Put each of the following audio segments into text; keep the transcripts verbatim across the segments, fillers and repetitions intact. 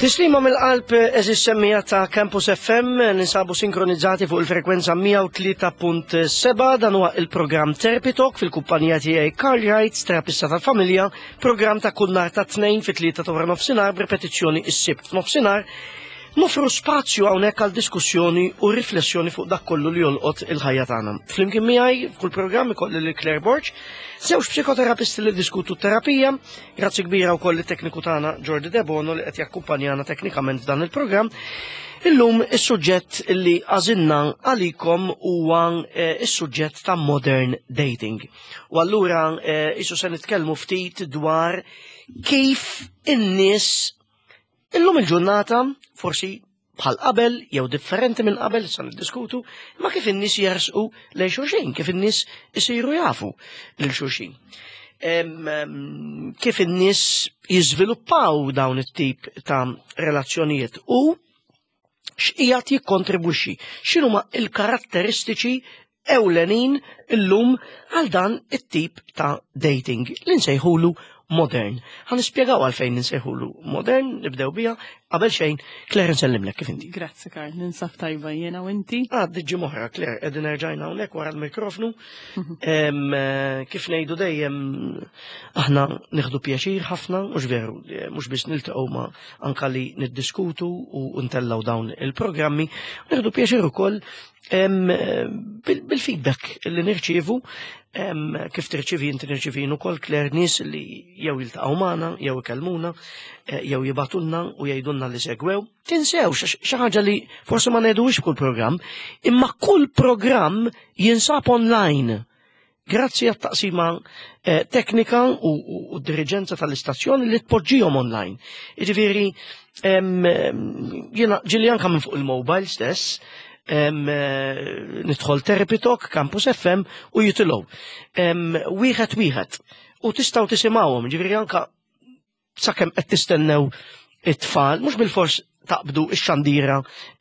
Tislima mill-qalb eżis semmija ta' Campus F M, ninsabu sinkronizzati fuq il-frekwenza mija u tlieta punt seba' dan huwa il-programm Therapy Talk fil-kumpanija tiegħi Carl terapista tal-familja, programm ta' kull nhar ta' tnejn fit-tlieta ta' wara nofsinhar b'repetizzjoni is-sibt f'nofsinhar. Nofru spazju hawnhekk għal diskussjoni u riflessjoni fuq dak kollu li jolqot il-ħajja tagħna. Flimkien miegħi f'kull programm ikolli lil Claire Borch, żewġ psikoterapisti li diskutu terapija, grazzi kbira wkoll it-tekniku tagħna Jordi De Bono li qed jakkumpanjana teknikament f'dan il-programm. Illum is-suġġett li għażilna għalikom huwa is-suġġett ta' modern dating. U allura issu se nitkellmu ftit dwar kif in-nies illum il-ġurnata forsi bħal qabel jew differenti minn qabel sa niddiskutu, ma kif in-nies jersqu lejn xulxin, kif in-nies isiru jafu lil xulxin. Kif in-nies jiżviluppaw dawn it-tip ta' relazzjonijiet u x'qiegħed jikkontribwixxi, x'inhuma l-karatteristiċi ewlenin illum għal dan it-tip ta' dating li nsejħulu modern. Għan nispjegaw għalfejn ninsejħulu modern, nibdew bija, qabel xejn, Claire nsellimlek kif inti. Grazzi Karl, ninsab tajba jena u inti. Ah, diġi moħra, Claire, edin erġajna unek wara l-mikrofonu. Kif nejdu dejjem, aħna nieħdu pjaċir ħafna, mhux veru, mhux biex niltaqgħu ma anka li niddiskutu u ntellaw dawn il-programmi, nieħdu pjaċir ukoll bil-feedback li nirċievu, kif tirċivi inti nirċivin ukoll Claire nies li jew jiltaqgħu magħna, jew ikellmuna, jew jibatulna u jgħidulna li segwew. Tinsew xi ħaġa li forsi ma ngħidux kull programm, imma kull programm jinsab online. Grazzi għat-taqsima teknika u d-diriġenza tal-istazzjoni li tpoġġihom online. Jiġifieri jiena ġieli anke minn fuq il-mobile stess, nidħol Therapy Talk, Campus F M u jitilgħu. Wieħed wieħed. U tistgħu tisimgħuhom, ġifieri anke sakemm qed tistennew it-tfal, mhux bil-fors taqbdu x-xandira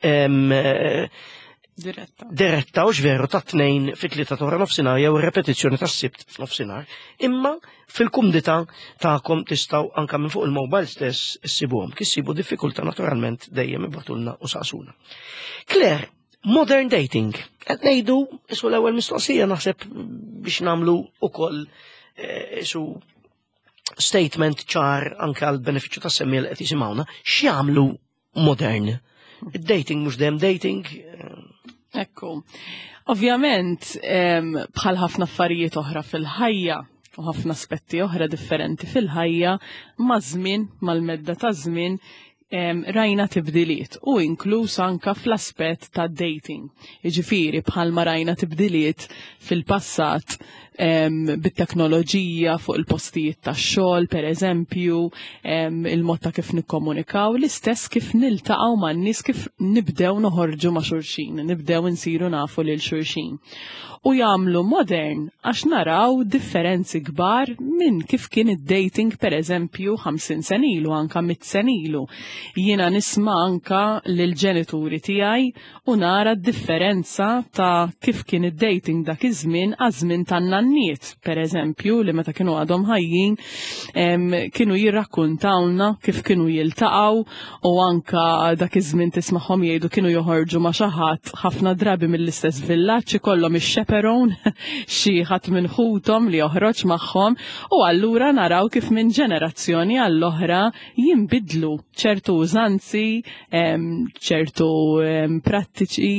diretta. Diretta u veru ta' tnejn fit-tlieta ta' wara nofsinhar jew repetizzjoni tas-sibt f'nofsinhar, imma fil-kumdità tagħkom tistgħu anke minn fuq il-mobile stess issibuhom. Kissibu diffikultà naturalment dejjem ibatulna u saqsuna. Claire, modern dating. Qed ngħidu isu l-ewwel mistoqsija naħseb biex nagħmlu ukoll isu statement ċar anke għal benefiċċju tas-semmija li qed jisimgħuna, x'jagħmlu modern? Id-dating mhux dejjem dating. Ekku. Ovvjament bħal ħafna affarijiet oħra fil-ħajja u ħafna aspetti oħra differenti fil-ħajja ma' żmien mal-medda ta' żmien rajna tibdiliet u inkluż anka fl-aspett ta' dating. Jiġifieri bħalma rajna tibdiliet fil-passat bit-teknoloġija fuq il-postijiet tax-xogħol, pereżempju, il-mod ta' kif nikkomunikaw, l-istess kif niltaqgħu man-nies, kif nibdew noħorġu ma' xulxin, nibdew insiru nafu lil xulxin. U jagħmlu modern għax naraw differenzi kbar minn kif kien id-dating pereżempju ħamsin sen ilu, anka mitt sen ilu. Jiena nisma' anka lill-ġenituri tiegħi u nara d-differenza ta' kif kien id-dating dak iż-żmien għaż-żmien tan-nanniet, pereżempju, li meta kienu għadhom ħajjin kienu jirrakkuntawlna kif kienu jiltaqgħu u anka dak iż-żmien tismagħhom jgħidu kienu joħorġu ma' xi ħadd ħafna drabi mill-istess villaġġ ikollhom ix-xeperon xi ħadd minn ħuthom li joħroġ magħhom u allura naraw kif minn ġenerazzjoni għall-oħra jinbidlu ċertu użanzi, ċertu prattiċi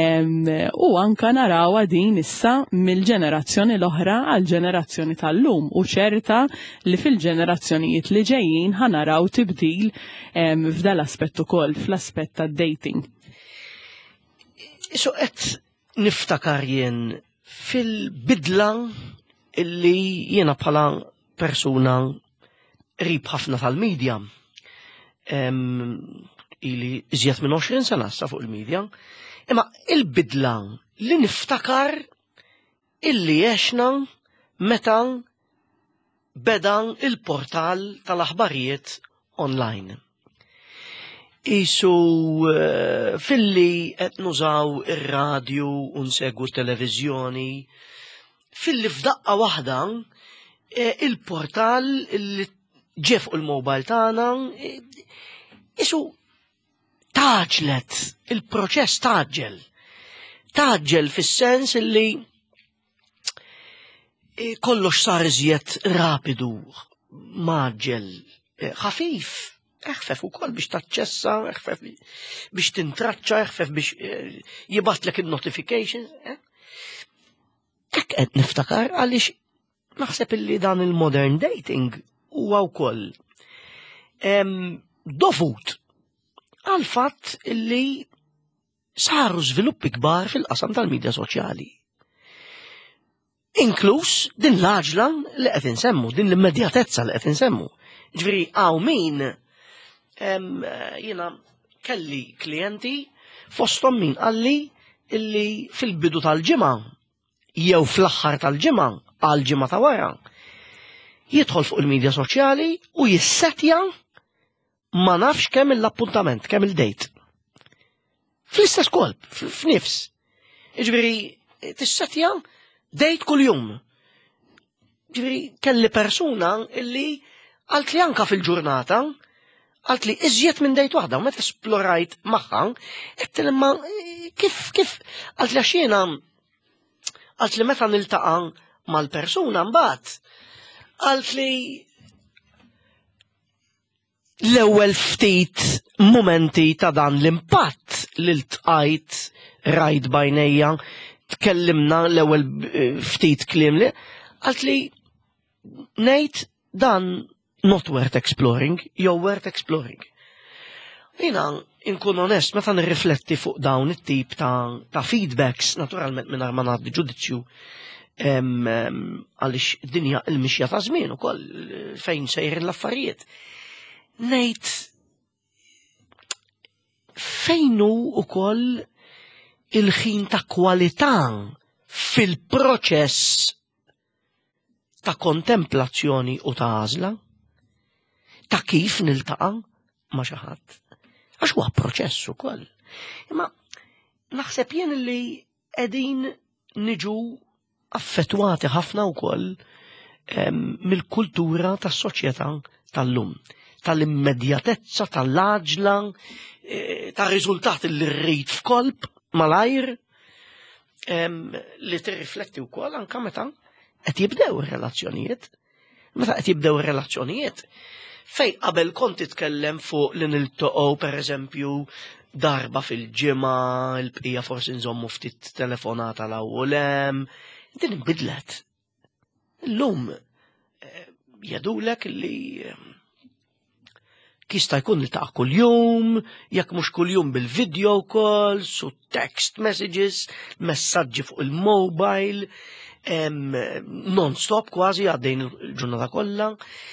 u anka naraw din issa mill-ġenerazzjoni l-oħra għall-ġenerazzjoni tal-lum u ċerta li fil-ġenerazzjonijiet li ġejjin ħanaraw tibdil f'dal aspett ukoll fl-aspett tad-dating. Isu qed niftakar jien fil-bidla illi jiena bħala persuna qrib ħafna tal-medja. Ili iżjed minn għoxrin sena sa fuq il-medja. Imma il-bidla li niftakar illi għexna meta beda il-portal tal-aħbarijiet online. Isu filli qed nużaw ir-radju u nsegwu t-televiżjoni, filli f'daqqa waħda il-portal li ġef u l-mobile tagħna isu taġlet, il-proċess taġġel. Taġġel fis-sens li kollox sar iżjed rapidu, maġġel, ħafif, eħfef ukoll biex taċċessa, eħfef biex tintraċċa, eħfef biex jibatlek il-notifications. Hekk qed niftakar għaliex naħseb illi dan il-modern dating huwa wkoll dovut għal fatt illi saru żviluppi kbar fil-qasam tal-midja soċjali. Inkluż din l-għaġla li qed insemmu, din l-immedjatezza li qed insemmu. Ġifieri hawn min jiena kelli klijenti fosthom min qalli illi fil-bidu tal-ġimgħa jew fl-aħħar tal-ġimgħa għal ġimgħa ta' wara jidħol fuq il-midja soċjali u jissettja ma nafx kemm l-appuntament, kemm il-date. Fl-istess kolb, f'nifs. Ġifieri tissettja date kuljum. Ġifieri kelli persuna illi għalt li anka fil-ġurnata għalt li iżjed minn dejt waħda, u meta esplorajt magħha, qed imma kif kif għalt li għaxiena għalt li meta niltaqa' mal-persuna mbagħad għalt li l-ewwel ftit momenti ta' dan l-impatt li ltqajt rajt bajnejja, tkellimna l-ewwel ftit kliem li għalt li ngħid dan not worth exploring, jew worth exploring. Jiena inkun onest meta nirrifletti fuq dawn it-tip ta', ta feedbacks, naturalment mingħajr ma ngħaddi ġudizzju għaliex dinja l-mixja ta' żmien ukoll fejn sejrin l-affarijiet. Ngħid fejn hu ukoll il-ħin ta' kwalità fil-proċess ta' kontemplazzjoni u ta' għażla, ta' kif niltaqa' ma' xi ħadd. Għax huwa proċess ukoll. Imma naħseb jien li qegħdin niġu affettwati ħafna wkoll mill-kultura tas-soċjetà tal-lum, tal-immedjatezza, tal-għaġla, tar-riżultati li rrid f'kolb malajr li tirrifletti wkoll anke meta qed jibdew ir-relazzjonijiet. Meta qed jibdew ir-relazzjonijiet fejn qabel kont titkellem fuq li niltoqgħu pereżempju darba fil-ġimgħa, il-bqija forsi nżommu ftit telefonata l-ewwel hemm, din inbidlet. Illum jgħidulek li kista jkun niltaqa' kuljum, jekk mhux kuljum bil-video calls u text messages, messaġġi fuq il-mobile, non-stop kważi għaddejn il-ġurnata kollha.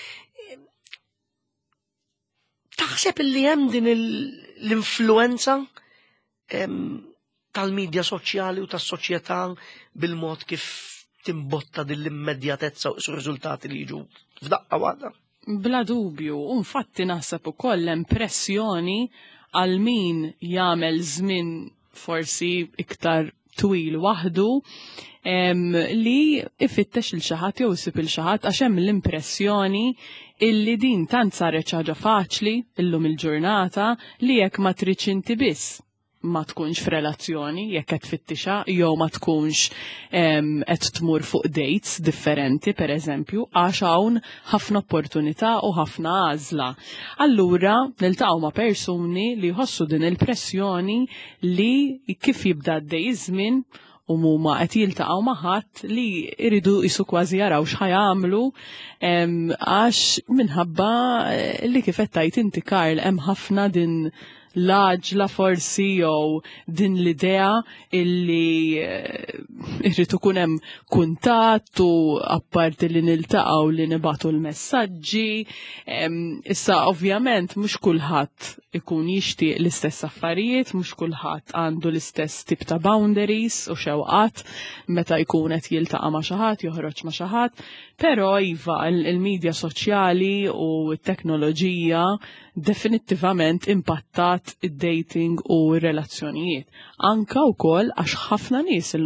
Taħseb li hemm din l-influenza tal-midja soċjali u tas-soċjetà bil-mod kif timbotta din l-immedjatezza u s-riżultati li jiġu f'daqqa waħda? Bla dubju, u infatti naħseb ukoll impressjoni għal min jagħmel żmien forsi iktar twil waħdu li ifittex il xi ħadd jew isib il xi ħadd għax hemm l-impressjoni illi din tant saret xi ħaġa faċli illum il-ġurnata li jekk ma tridx inti biss ma tkunx f'relazzjoni jekk qed tfittixa jew ma tkunx qed tmur fuq dates differenti pereżempju għax hawn ħafna opportunità u ħafna għażla. Allura niltaqgħu ma' persuni li jħossu din il-pressjoni li kif jibda għaddej iż-żmien u huma qed jiltaqgħu ma' ħadd li jridu qisu kważi jaraw x'ħajamlu għax minħabba li kif qed tgħid inti Karl hemm ħafna din l-għaġla forsi jew din l-idea illi irrid ikun hemm kuntatt u apparti li niltaqgħu li nibagħtu l-messaġġi. Issa ovvjament mhux kulħadd ikun jixtieq l-istess affarijiet, mhux kulħadd għandu l-istess tip ta' boundaries u xewqat meta jkun qed jiltaqa' ma' xi ħadd, joħroġ ma' xi ħadd, però iva il-midja soċjali u t-teknoloġija definittivament impattat id-dating u r-relazzjonijiet. Anka wkoll għax ħafna nies illum il-ġurnata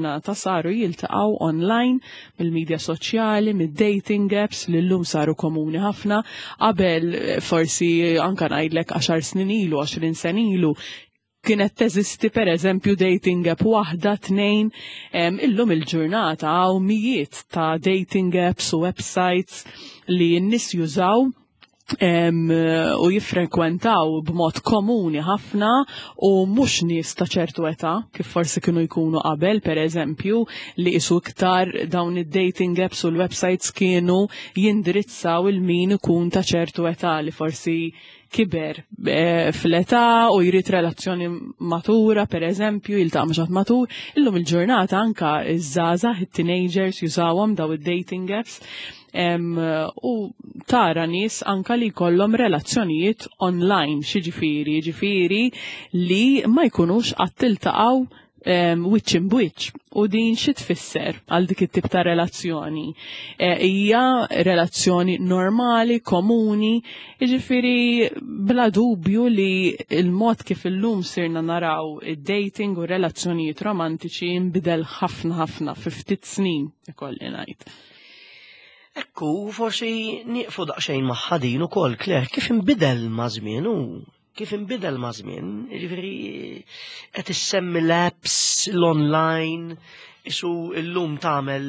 il-ġurnata saru jiltaqgħu online mill-medja soċjali, mid-dating apps li llum saru komuni ħafna. Qabel forsi anke ngħidlek għaxar snin ilu, għoxrin sen ilu, kienet teżisti per eżempju dating app waħda, tnejn, illum il-ġurnata għaw mijiet ta' dating apps u websites li n-nis jużaw Um, u jiffrekwentaw b'mod komuni ħafna u mhux nies ta' ċertu età kif forsi kienu jkunu qabel, per eżempju, li isu iktar dawn id-dating apps u l-websites kienu jindirizzaw il-min ikun ta' ċertu età li forsi kiber e, fl-età u jrid relazzjoni matura, per eżempju, jiltaq maġat matur. Illum il-ġurnata anka iż-żgħażagħ, it-teenagers jużawhom daw id-dating apps. Um, u tara nis anka li kollom relazzjonijiet online, xiġifiri, ġifiri li ma jkunux għattiltaqaw um, wiċċ in bwiċċ. U din xi tfisser għal dik it-tip ta' relazzjoni. Hija e, relazzjoni normali, komuni, ġifiri bla dubju li il-mod kif illum sirna naraw id-dating u relazzjonijiet romantiċi nbidel ħafna ħafna fi ftit snin, ikolli ngħid. Ekku, forsi nieqfu daqsxejn maħħadin ukoll, Claire, kif inbidel ma' żmien u kif inbidel ma' żmien, jiġifieri qed issemmi l-apps, l-online, isu llum tagħmel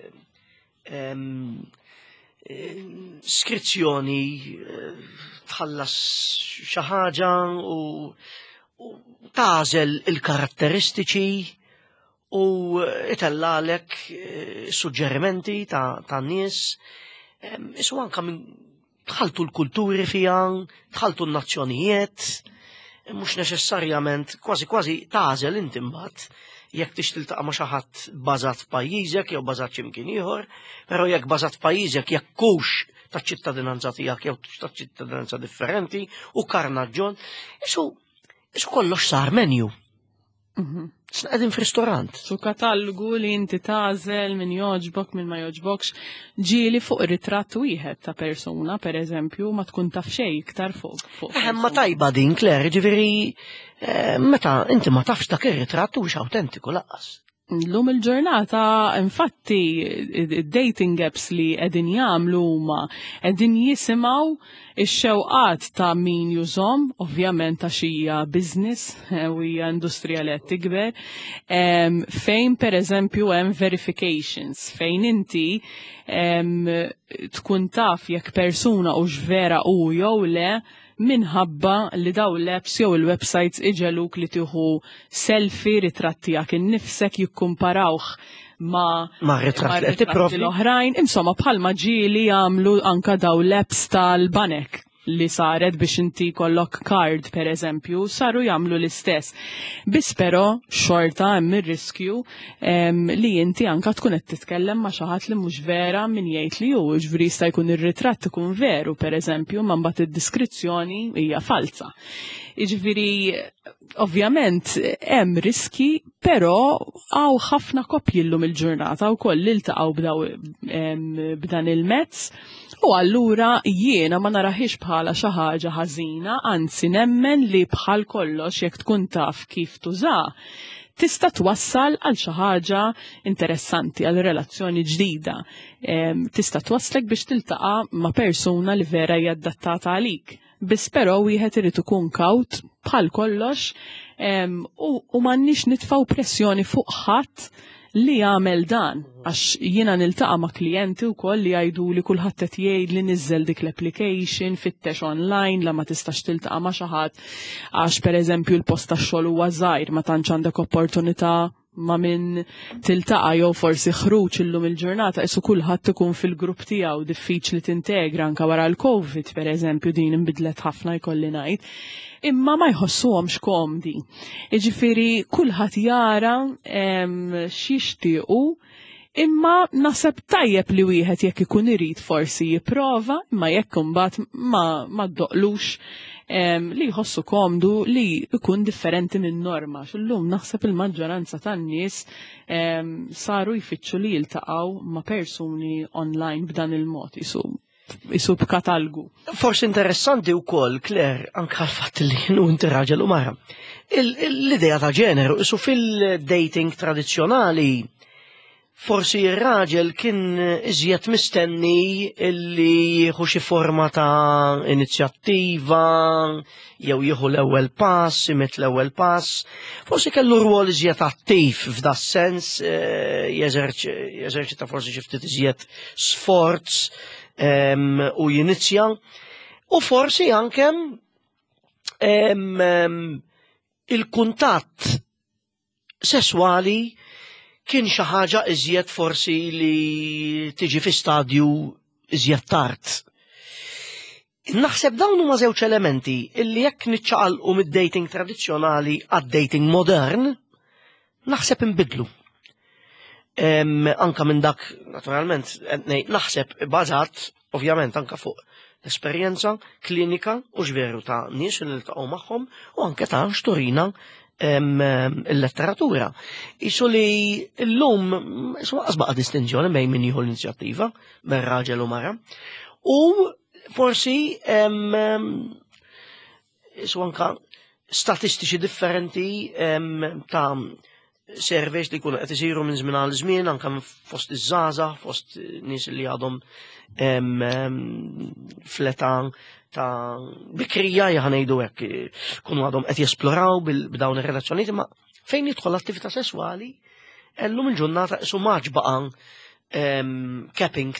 skrizzjoni, tħallas xi ħaġa u tagħżel il-karatteristiċi u itallalek suġġerimenti ta', ta nies, isu anka minn tħaltu l-kulturi fija, tħaltu l-nazzjonijiet, mhux neċessarjament kważi kważi tażel inti mbagħad jekk tix tiltaqa' ma' xi ħadd bażat f'pajjiżek jew bażat x'imkien ieħor, però jekk bażat f'pajjiżek jekk hux taċ-ċittadinanza tiegħek jew taċ-ċittadinanza differenti u karnaġġon, isu isu kollox sar menju. Qegħdin f'ristorant. Su katalgu li inti tażel min joġbok min ma joġbokx, ġieli fuq ritratt wieħed ta' persuna, per eżempju, ma tkun taf xejn iktar fuq. Eh, ma tajba din, Claire, ġifieri meta inti ma tafx dak ir-ritratt hux awtentiku laqqas. Llum il-ġurnata, infatti, id-dating apps li qegħdin jagħmlu huma qegħdin jisimgħu ix-xewqat ta' min jużhom, ovvjament ta' xija business u hija industrija li qed tikber, fejn pereżempju hemm verifications, fejn inti tkun taf jekk persuna hux vera hu jew le minħabba li daw l-apps jew il-websites iġeluk li tieħu selfie ritratti jak innifsek jikkumparawh ma' ma' ritratti l-oħrajn, insomma bħalma ġieli jagħmlu anka daw l-apps tal-banek li saret biex inti kollok card per eżempju, saru jagħmlu l-istess. Biss però xorta hemm ir-riskju li inti anka tkun qed titkellem ma' xi ħadd li mhux vera min jgħid li hu, ġifieri jista' jkun ir-ritratt ikun veru pereżempju, ma mbagħad id-diskrizzjoni hija falsa. Jiġifieri ovvjament hemm riski, però għaw ħafna koppji llum il-ġurnata wkoll li iltaqgħu b'daw b'dan il-mezz. U allura jiena ma naraħix bħala xi ħaġa ħażina, anzi nemmen li bħal kollox jekk tkun taf kif tuża, tista' twassal għal xi ħaġa interessanti, għal relazzjoni ġdida. Tista' twasslek biex tiltaqa' ma' persuna li vera hija adattata għalik. Biss però wieħed irid ikun kawt bħal kollox u m'għandniex nitfgħu pressjoni fuq ħadd li jagħmel dan, għax jiena niltaqa' ma' klijenti wkoll li jgħidu li kulħadd qed jgħid li niżżel dik l-application, fittex online la ma tistax tiltaqa' ma' xi ħadd għax pereżempju l-post tax-xogħol huwa żgħir, ma tantx għandek opportunità ma' min tiltaqa' jew forsi ħruġ illum il-ġurnata isu kulħadd ikun fil-grupp tiegħu diffiċli tintegra anke wara l-Covid pereżempju din inbidlet ħafna jkolli ngħid. Imma ma jħossuhomx komdi. Jiġifieri kulħadd jara x'jixtiequ, imma naħseb tajjeb li wieħed jekk ikun irid forsi jipprova, imma jekk imbagħad ma ma ddoqlux li jħossu komdu li ikun differenti minn norma. X'illum naħseb il-maġġoranza tan-nies saru jfittxu li jiltaqgħu ma' persuni online b'dan il-mod isu. isu b'katalgu. Forsi interessanti wkoll, Claire, anke l-fatt li kienu inti raġel u mara. L-idea ta' ġeneru, isu fil-dating tradizzjonali, forsi ir-raġel kien iżjed mistenni illi jieħu xi forma ta' inizjattiva, jew jieħu l-ewwel pass, imet l-ewwel pass. Forsi kellu rwol iżjed attiv f'da sens, jeżerċita forsi xi ftit iżjed sforz u jinizja. U forsi anke il-kuntatt sesswali kien xi ħaġa iżjed forsi li tiġi fi stadju iżjed tard. Naħseb dawn huma żewġ elementi illi jekk niċċaqalqu mid-dating tradizzjonali għad-dating modern, naħseb inbidlu. Anka minn dak, naturalment, naħseb bażat, ovvjament, anka fuq l-esperjenza klinika u ġveru ta' nies li niltaqgħu magħhom u anke ta' xturina il-letteratura. Isu li l-lum, isu għazbaqa distinzjoni bejn min jieħu l-inizjattiva, bejn raġel u mara, u forsi isu anka statistiċi differenti ta' surveys li kunu qed isiru minn żmien għal żmien, anke fost iż-żgħażagħ, fost nies li għadhom fl-età ta' bikrija jħanejdu hekk kunu għadhom qed jesploraw b'dawn ir-relazzjonijiet, imma fejn jidħol l-attività sesswali, llum il-ġurnata isu maġ baqa' capping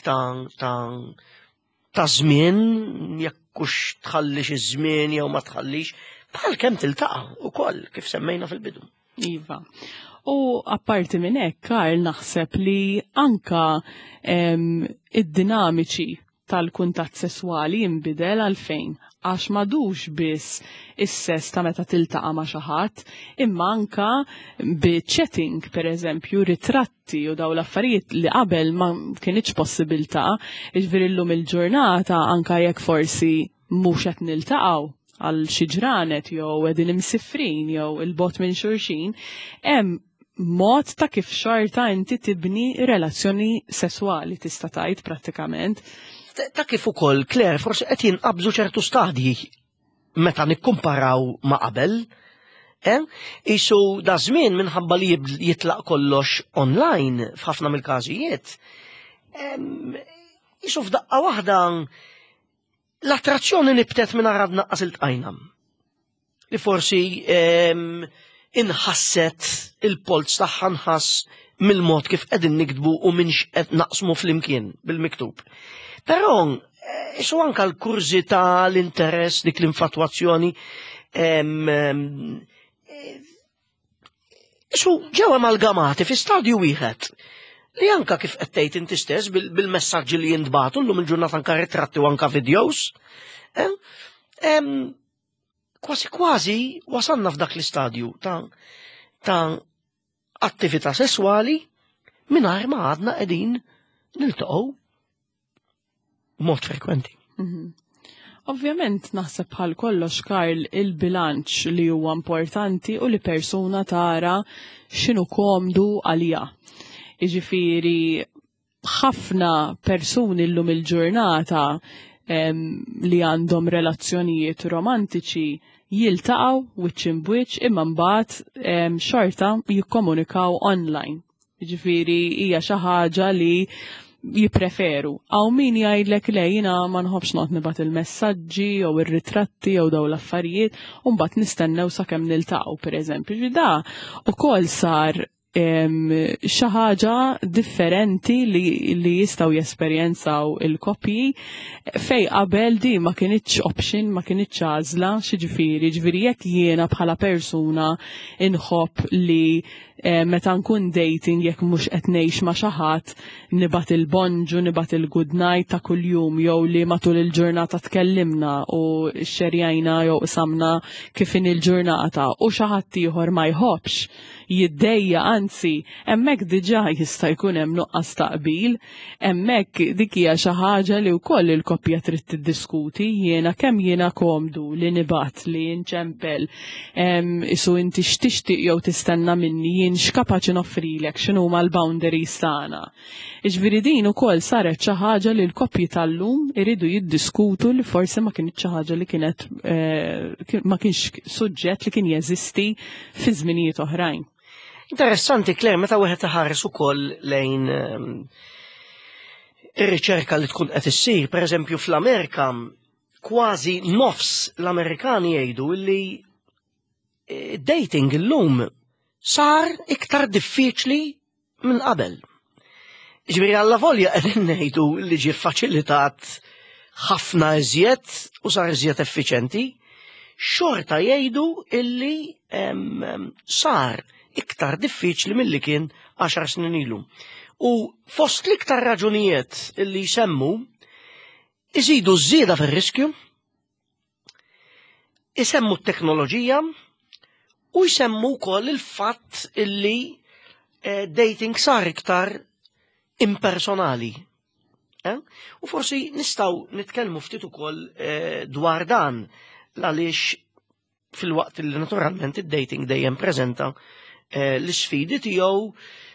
ta' żmien, jekk hux tħallix iż-żmien jew ma tħallix, bħal kemm tiltaqa' ukoll kif semmejna fil-bidu. Iva. U apparti minn hekk, Karl, naħseb li anka id-dinamiċi tal-kuntatt sesswali jinbidel għalfejn, għax madux biss is-sess ta' meta tiltaqa' ma' xi ħadd, imma anka bi-chatting, pereżempju, ritratti u daw l-affarijiet li qabel ma kienx possibilità, jiġifieri llum il-ġurnata anka jekk forsi mhux qed niltaqgħu għal xi ġranet jew qegħdin imsifrin jew il-bot minn xulxin, hemm mod ta' kif xorta inti tibni relazzjoni sesswali tista' tgħid prattikament. Ta' kif ukoll, Claire, forsi qed jinqabżu ċertu stadji meta nikkumparaw ma' qabel. Isu da żmien minħabba li jitlaq kollox online f'ħafna mill-każijiet. Isu f'daqqa waħda l-attrazzjoni nibtet minn arad naqqas il-tqajnam. Li forsi inħasset il-polz tagħha nħass mill-mod kif qegħdin nikdbu u minx qed naqsmu fl-imkien bil-miktub. Però isu anke l-kurzità, l-interess, dik l-infatuazzjoni isu ġew amalgamati fi stadju wieħed li anka kif qed tgħid inti stess bil-messaġġi li jintbagħtu llum il-ġurnata anke ritratti u anke videos. Kważi kważi wasalna f'dak l-istadju ta' ta' attività sesswali mingħajr ma għadna qegħdin niltaqgħu mod frekwenti. Ovvjament naħseb bħal kollox, Karl, il-bilanċ li huwa importanti u li persuna tara x'inhu komdu għalija. Jiġifieri ħafna persuni llum il-ġurnata li għandhom relazzjonijiet romantiċi jiltaqgħu wiċċ imbuċ imma mbagħad xorta jikkomunikaw online. Jiġifieri hija xi ħaġa li jippreferu. Għaw min jgħidlek le jiena ma nħobbx noqgħod nibgħat il-messaġġi jew ir-ritratti jew dawn l-affarijiet u mbagħad nistennew sakemm niltaqgħu pereżempju. Da ukoll sar xi ħaġa differenti li, li jistgħu jesperjenzaw il-koppji fej qabel di ma kienitx option, ma kienitx għażla, xiġifieri, ġifieri jekk jiena bħala persuna inħobb li eh, meta nkun dating jekk mhux qed ngħix ma' xi ħadd nibgħat il-bonġu, nibgħat il-good night ta' kuljum jew li matul il-ġurnata tkellimna u xxerjajna jew isamna kif in il-ġurnata u xi ħadd ieħor ma jħobbx jiddejja, anzi, hemmhekk diġà jista' jkun hemm nuqqas taqbil, hemmhekk dik hija xi ħaġa li wkoll il-koppja trid tiddiskuti, jiena kemm jiena komdu li nibgħat li nċempel isu inti x'tixtieq jew tistenna minni jien x'kapaċi noffrilek, x'inhuma l-boundaries tagħna. Iġifieri din ukoll saret xi ħaġa li l-koppji tal-lum iridu jiddiskutu li forsi ma kienx xi ħaġa li kienet ma kienx suġġett li kien jeżisti fi żminijiet oħrajn. Interessanti, Claire, meta wieħed iħares ukoll lejn ir-riċerka li tkun qed issir, pereżempju fl-Amerika, kważi nofs l-Amerikani jgħidu li dating illum sar iktar diffiċli minn qabel. Ġifieri alla volja qegħdin ngħidu li ġie faċilitat ħafna iżjed u sar iżjed effiċenti, xorta jgħidu illi sar iktar diffiċli milli kien għaxar snin ilu. U fost l-iktar raġunijiet illi jsemmu iżidu żieda fir-riskju, isemmu t-teknoloġija u jsemmu wkoll il-fatt illi eh, dating sar iktar impersonali. Eh? U forsi nistgħu nitkellmu ftit ukoll eh, dwar dan għaliex fil-waqt li naturalment id-dating dejjem preżenta eh, l-isfidi tiegħu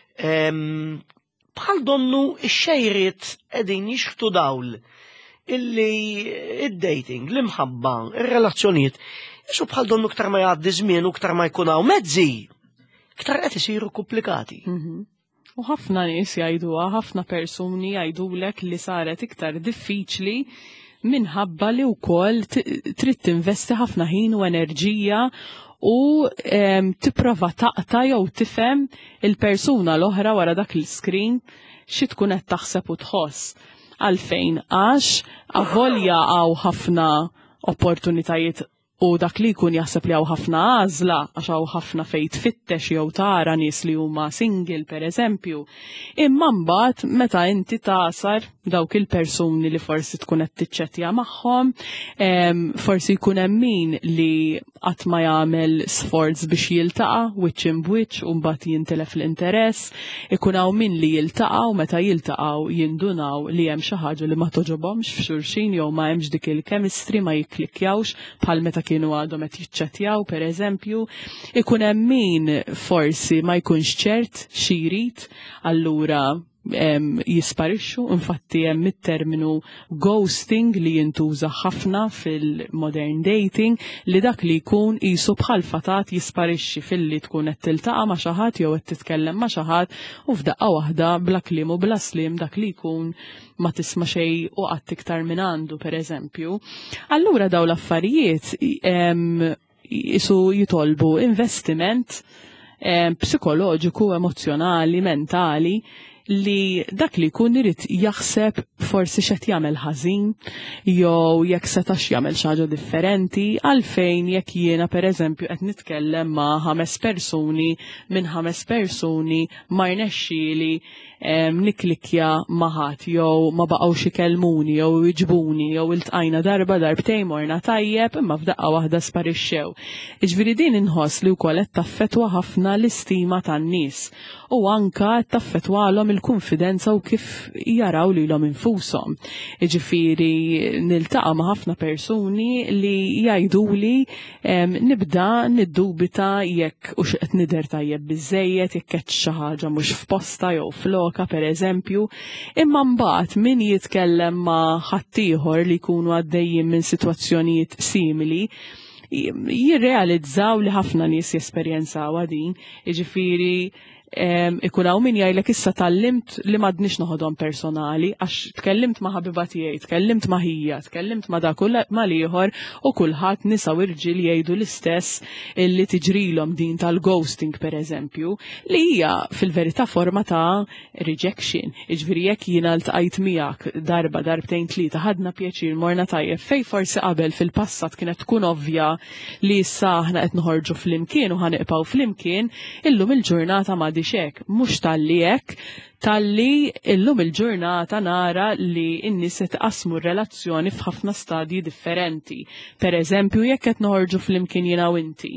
ehm, bħal donnu x-xejriet qegħdin jixħtu dawl illi id-dating, l-imħabba, ir-relazzjonijiet, isu bħal donnu ktar ma jgħaddi żmien u ktar ma jkunaw mezzi, ktar qed isiru komplikati. U ħafna nies jgħiduha, ħafna persuni jgħidulek li saret iktar diffiċli minħabba li wkoll trid tinvesti ħafna ħin u enerġija u tipprova taqta' jew tifhem il-persuna l-oħra wara dak l-iskrin xi tkun qed taħseb u tħoss. Għalfejn għax avolja għaw ħafna opportunitajiet u dak li jkun jaħseb li għaw ħafna għażla għax għaw ħafna fejn tfittex jew tara nies li huma single pereżempju. Imma mbagħad meta inti tasar dawk il-persuni li forsi tkun qed tiċċettja magħhom, forsi jkun hemm min li qatt ma jagħmel sforz biex jiltaqa' wiċċ in b'wiċċ u mbagħad jintelef l-interess, ikun hawn min li jiltaqa' u meta jiltaqgħu jindunaw li hemm xi ħaġa li ma toġobhomx f'xulxin jew ma hemmx dik il-chemistry ma jikklikkjawx bħal meta kienu għadhom qed jiċċettjaw pereżempju, ikun hemm min forsi ma jkunx ċert xi jrid, allura jisparixxu, infatti hemm it-terminu ghosting li jintuża ħafna fil-modern dating li dak li jkun qisu bħal fatat jisparixxi fil-li tkun qed tiltaqa' ma' xi ħadd jew qed titkellem ma' xi ħadd u f'daqqa waħda bla kliem u bla slim dak li jkun ma tisma' xejn u qatt iktar minn għandu pereżempju. Allura daw l-affarijiet isu jitolbu investiment psikoloġiku, emozzjonali, mentali li dak li jkun irid jaħseb forsi x'qed jagħmel ħażin jew jekk setax jagħmel xi ħaġa differenti għalfejn jekk jiena pereżempju qed nitkellem ma' ħames persuni minn ħames persuni ma rnexxieli niklikja ma' ħadd jew ma baqgħux ikellmuni jew jiġbuni jew iltqajna darba darbtejn morna tajjeb imma f'daqqa waħda sparixxew. Jiġifieri din inħoss li wkoll qed taffettwa ħafna l-istima tan-nies u anke qed taffettwalhom il-konfidenza u kif jaraw lilhom infushom. Jiġifieri niltaqa' ma' ħafna persuni li jgħiduli nibda niddubita jekk hux qed nidher tajjeb biżejjed, jekk qed xi ħaġa mhux f'posta jew floka pereżempju, imma mbagħad min jitkellem ma' ħaddieħor li jkunu għaddejjin minn sitwazzjonijiet simili jirrealizzaw li ħafna nies jesperjenzaw din, jiġifieri ikun hawn min jgħidlek issa tallimt li m'għadniex noħodhom personali għax tkellimt ma' ħabiba tiegħi, tkellimt ma' hija, tkellimt ma' dak ma' ieħor u kulħadd nisa u irġiel jgħidu l-istess illi tiġrilhom din tal-ghosting pereżempju li hija fil-verità forma ta' rejection. Jiġifieri jekk jiena ltqajt miegħek darba darbtejn tlieta ħadna pjaċir morna tajjeb fejn forsi qabel fil-passat kienet tkun ovvja li issa aħna qed noħorġu flimkien u ħaniqpaw flimkien, illum il-ġurnata ma' xek, mux tal-li jek, tal-li illum il-ġurnata nara li n-nies itqasmu r-relazzjoni f'ħafna stadji differenti. Per eżempju, jekk qed noħorġu fl-imkien jiena u inti.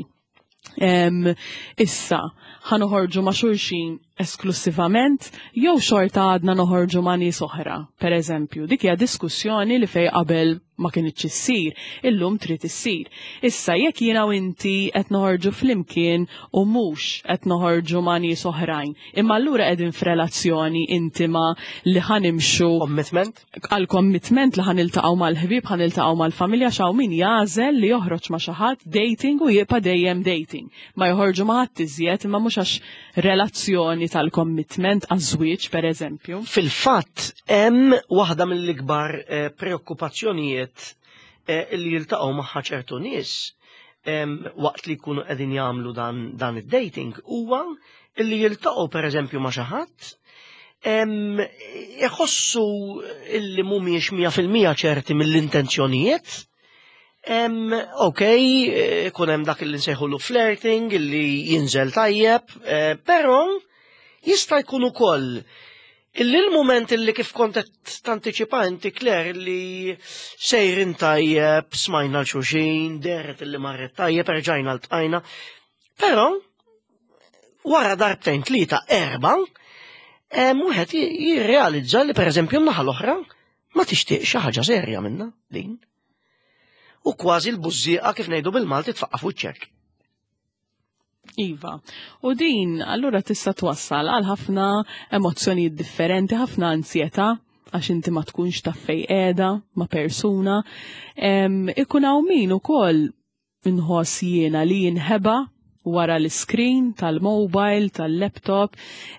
Issa, ħanoħorġu ma' xulxin esklusivament, jew xorta għadna noħorġu ma' nies oħra. Per eżempju, dik hija diskussjoni li fejn qabel ma kienx issir, illum trid issir. Issa jekk jiena u inti qed noħorġu flimkien u mhux qed noħorġu ma' nies oħrajn, imma allura qegħdin f'relazzjoni intima li ħanimxu Commitment? għal commitment li ħaniltaqgħu mal-ħbieb, ħaniltaqgħu mal-familja x'hawn min jażel li joħroġ ma' xi ħadd dating u jibqa' dejjem dating. Ma joħorġu ma' ħadd iżjed imma mhux għax relazzjoni tal-commitment għaż-żwieġ pereżempju. Fil-fatt hemm waħda mill-ikbar eh, preokkupazzjonijiet eh, li jiltaqgħu magħha ċertu nies waqt li jkunu qegħdin jagħmlu dan, dan id-dating huwa li jiltaqgħu pereżempju ma' xi ħadd iħossu illi mhumiex mija fil-mija ċerti mill-intenzjonijiet. Ok, kun hemm dak li nsejħulu flirting illi jinżel tajjeb, eh, però jista' jkun ukoll illi l-moment illi kif kontet tantiċipa inti Kler illi sejrin tajjeb, smajna l-xuxin, deret illi marret tajjeb, erġajna l-tqajna. Pero, wara darbtejn tlita erba, muħet jirrealizza li per eżempju naħa l-oħra ma tixtieq xi ħaġa serja minna din. U kważi l-bużżieqa kif ngħidu bil-Malti tfaqqa fuq ċekk. Iva, u din allura tista' twassal għal ħafna emozzjonijiet differenti, ħafna ansjetà għax inti ma tkunx taf fejn qiegħda ma' persuna. Ikun hawn min ukoll inħoss jiena li jinħeba wara l-screen tal-mobile, tal-laptop,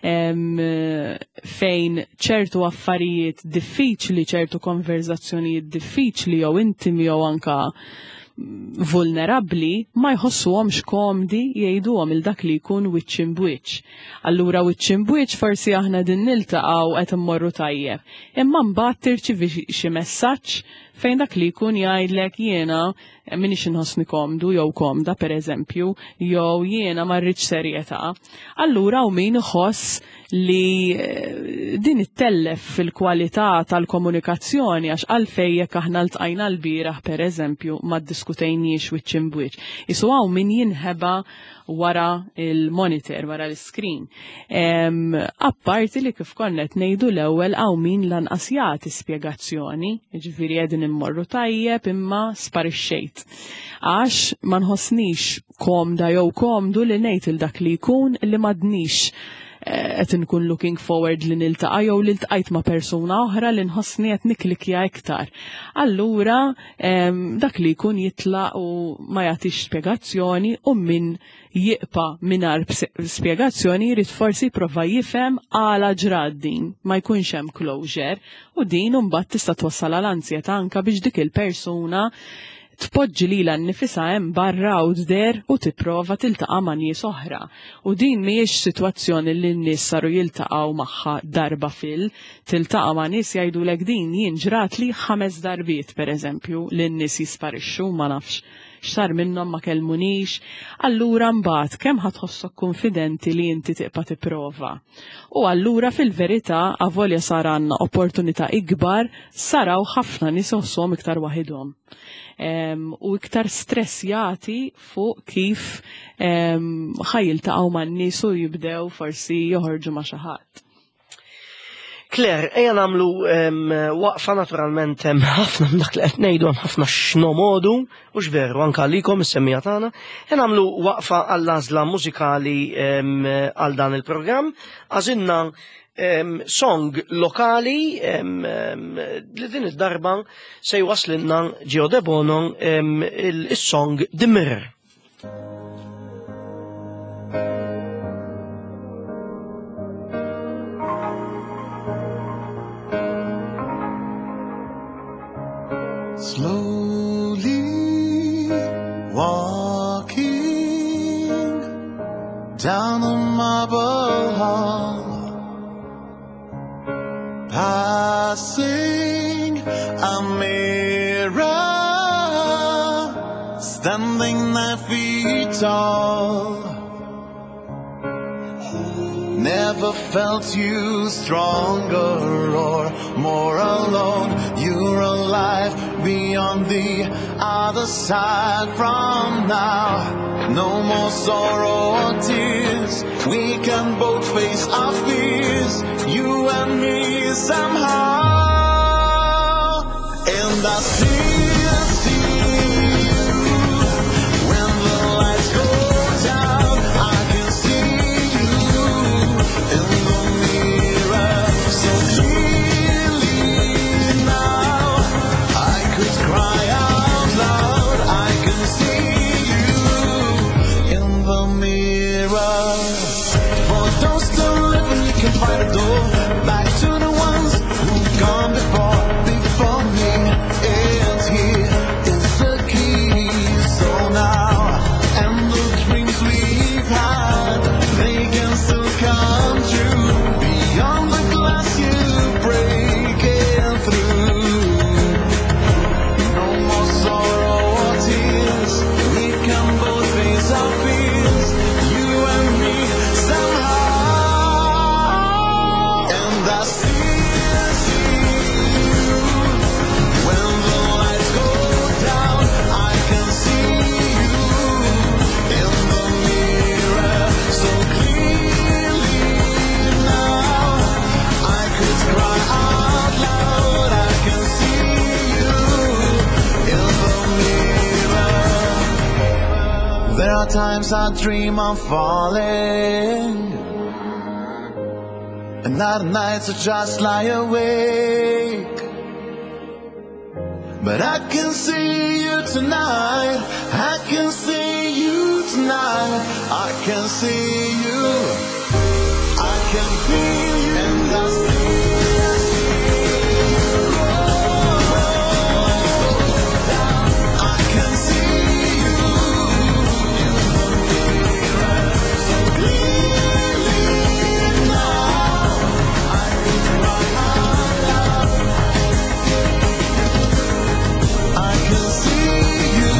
fejn ċertu affarijiet diffiċli, ċertu konverzazzjonijiet diffiċli jew intimi jew anka vulnerabli ma jħossuhomx komdi jgħiduhom il dak li jkun wiċċ in bwiċċ. Allura wiċċ in bwiċċ forsi aħna din niltaqgħu qed immorru tajjeb. Imma mbagħad tirċivi xi messaġġ fejn dak li jkun jgħidlek jiena minix inħossni komdu jew komda pereżempju, jew jiena ma rridx serjetà. Allura hawn min iħoss li din ittellef fil-kwalità tal-komunikazzjoni għax għalfejn jekk aħna ltqajna l-bieraħ pereżempju ma ddiskutejniex wiċċ in bwiċċ. Isu hawn min jinħeba wara il-monitor, wara l-screen. Apparti li kif konnet ngħidu l-ewwel hawn min lanqas jagħti spjegazzjoni, jiġifieri qegħdin immorru tajjeb imma sparixxejt. Għax ma nħossnix komda jew komdu li ngħid il dak li jkun li m'għadniex qed inkun looking forward li niltaqa' jew li ltqajt ma' persuna oħra li nħossni qed niklikja iktar. Allura dak li jkun jitlaq u ma jagħtix spjegazzjoni u min jiqpa mingħajr spjegazzjoni jrid forsi jipprova jifhem għala ġrad din, ma jkunx hemm closure u din imbagħad tista' twassal għal ansjetà anke biex dik il-persuna tpoġġi lilha nnifisha hemm barra out there u tipprova tiltaqa' ma' nies oħra. U din mhijiex sitwazzjoni li n-nies saru jiltaqgħu magħha darba fil, tiltaqa' ma' nies jgħidulek din jien ġrat li ħames darbiet pereżempju li n-nies jisparixxu ma nafx x'sar minnhom ma kellmunix, allura mbagħad kemm ħadħossok konfidenti li inti tibqa' tipprova. U allura fil-verità avolja sar għandna opportunità ikbar saraw ħafna nies iħossuhom iktar waħidhom. Um, u iktar stressjati fuq kif um, ħajiltaqgħu man-nies u jibdew forsi joħorġu ma' xi ħadd. Kler, ejja nagħmlu um, waqfa naturalment hemm ħafna minn dak li qed ngħidu hemm ħafna x'nomodu u x'veru anke għalikom is-semmija tagħna, ejja nagħmlu waqfa għall-għażla mużikali um, għal dan il-programm. Għażilna Um, song lokali um, um, li din id-darba se jwaslinna Gio De Bono um, il-song The Mirror. Slowly walking down the marble hall, passing a mirror, standing nine feet tall. Never felt you stronger or more alone. You're alive beyond the other side from now. No more sorrow or tears. We can both face our fears, you and me somehow. And I see mirror. For those still living, you can find a door back to the ones who've gone before, before me. And here is the key. So now, and the dreams we've had, they can still come true. Beyond the glass you break it through. No more sorrow or tears. We can both face our fears, you and me, somehow. And I see, see you. When the lights go down, I can see you in the mirror so clearly now. I could cry out loud. I can see you in the mirror. There are times I dream I'm falling, and other nights I just lie awake. But I can see you tonight. I can see you tonight. I can see you. I can feel you. And I see, I see you. I can see you in the mirror so clearly now. I can cry out loud. I can see you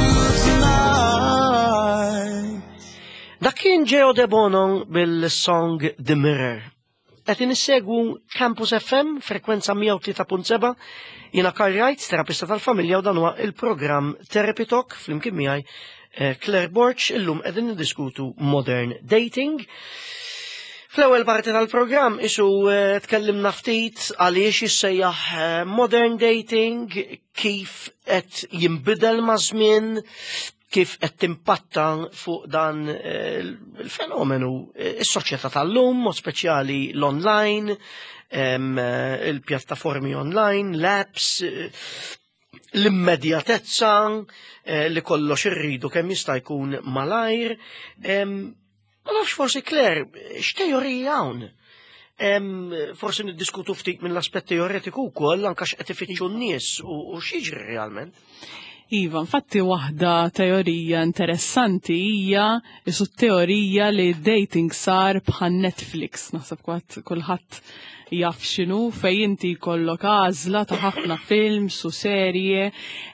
tonight. Dak kien Geo De Bono bil-song The Mirror. Qed inissegwu Campus F M, frekwenza mija u tlieta punt seba', jiena Carl terapista tal-familja u dan huwa il-programm Therapy Talk flimkien miegħi eh, Claire Borch, illum qegħdin niddiskutu modern dating. Fl-ewwel parti tal-programm isu eh, tkellimna ftit għaliex issejjaħ eh, modern dating, kif qed jinbidel ma' żmien, kif qed timpatta fuq dan eh, il-fenomenu eh, is-soċjetà tal-lum, mod speċjali l-online, em, eh, il-pjattaformi online, l-apps, eh, l-immedjatezza eh, li kollox irridu kemm jista' jkun malajr. Em, Ma nafx forsi Claire, x'teorija hawn? Em, forsi niddiskutu ftit mill-aspett teoretiku wkoll anke x'qed ifittxu n-nies u u x'jiġri realment. Iva, infatti waħda teorija interessanti hija isu teorija li dating sar bħal Netflix, naħseb kwat kulħadd jaf x'inhu fejn inti jkollok għażla ta' ħafna films u serje,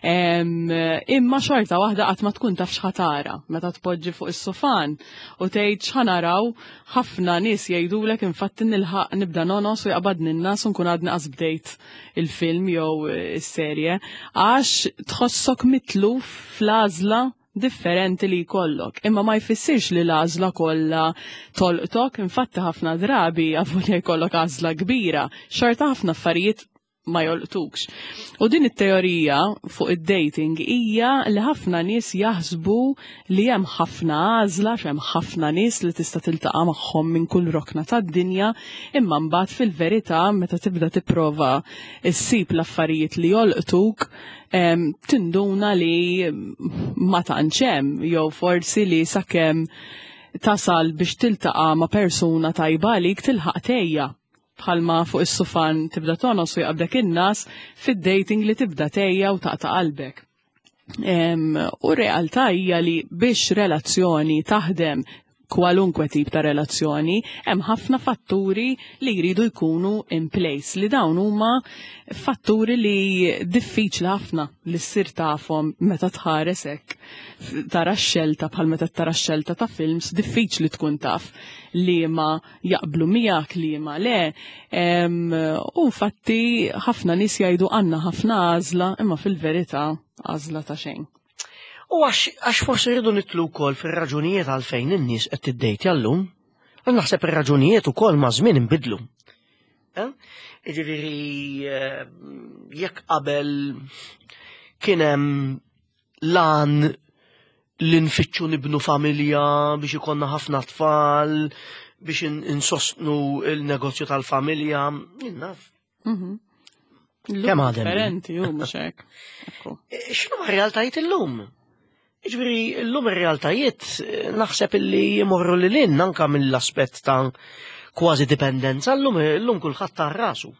imma xorta waħda qatt ma tkun taf x'ħatara meta tpoġġi fuq is-sofan u tgħid x'ħanaraw ħafna nies jgħidulek infatti nilħaq nibda nonos u jaqbadni n-nas u nkun għadni qas bdejt il-film jew is-serje għax tħossok mitluf fl-għażla differenti li jkollok. Imma ma jfissirx li l-għażla kollha tolqtok, infatti ħafna drabi għavolja jkollok għażla kbira, xorta ħafna affarijiet ma jolqtux. U din it-teorija fuq id-dating hija li ħafna nies jaħsbu li hemm ħafna għażla, x'hemm ħafna nies li tista' tiltaqa' magħhom minn kull rokna tad-dinja, imma mbagħad fil-verità meta tibda tipprova ssib l-affarijiet li jolqtuk, tinduna li ma tantx hemm, jew forsi li sakemm tasal biex tiltaqa' ma' persuna tajba għalik tilħaq tejja. Bħalma fuq is-sufan tibda tonos u jaqbdek in-nas fid-dating li tibda tejja u taqta' qalbek. U r-realtà hija li biex relazzjoni taħdem kwalunkwe tip ta' relazzjoni, hemm ħafna fatturi li jridu jkunu in place, li dawn huma fatturi li diffiċli ħafna li ssir tafhom meta tħares hekk tara x-xelta bħal meta tara x-xelta ta' films, diffiċli tkun taf li ma jaqblu miegħek li ma le. U infatti ħafna nies jgħidu għandna ħafna għażla, imma fil-verità għażla ta' xejn. U għax forsi rridu nitlu wkoll fir-raġunijiet għalfejn in-nies qed tiddejti għallum, u naħseb ir-raġunijiet ukoll ma' żmien inbidlu. Jiġifieri jekk qabel kien hemm lan li nfittxu nibnu familja biex ikonna ħafna tfal, biex insostnu il-negozju tal-familja, jinnaf. Kemm għadem? Differenti, hu mhux hekk. X'inhu r-realtajiet illum? Ġifieri llum ir-realtajiet naħseb illi jmorru lil hinn anke mill-aspett ta' kważi dipendenza, llum llum kulħadd tar rasu.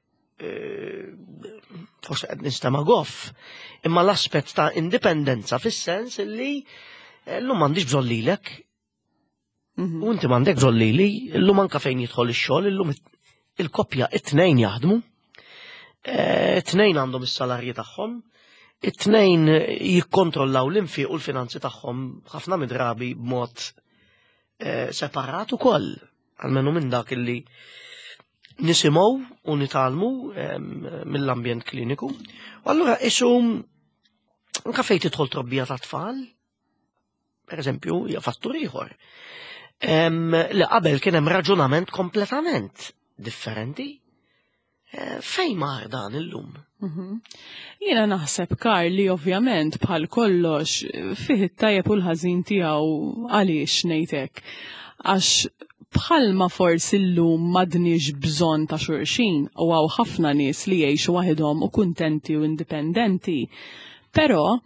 Forse qed nistema' goff, imma l-aspett ta' indipendenza fis-sens illi llum m'għandix bżonn lilek. U inti m'għandek bżonn lili, llum anke fejn jidħol ix-xogħol, illum il-koppja it-tnejn jaħdmu, it-tnejn għandhom is-salarji tagħhom, it-tnejn jikkontrollaw l-infiq u l-finanzi tagħhom ħafna midrabi b'mod separat ukoll, għalmenu minn dak illi nisimgħu u nitalmu mill-ambjent kliniku. U allura isu anke fejn tidħol trobbija ta' tfal, pereżempju, hija fattur ieħor. Li qabel kien hemm raġunament kompletament differenti. Fejn mar dan illum? Jiena naħseb Karl li ovvjament bħal kollox fih it-tajjeb u l-ħażin tiegħu għaliex ngħidlek. Għax bħalma forsi llum m'għadniex bżonn ta' xulxin u hawn ħafna nies li jgħixu waħedhom u kuntenti u indipendenti. Però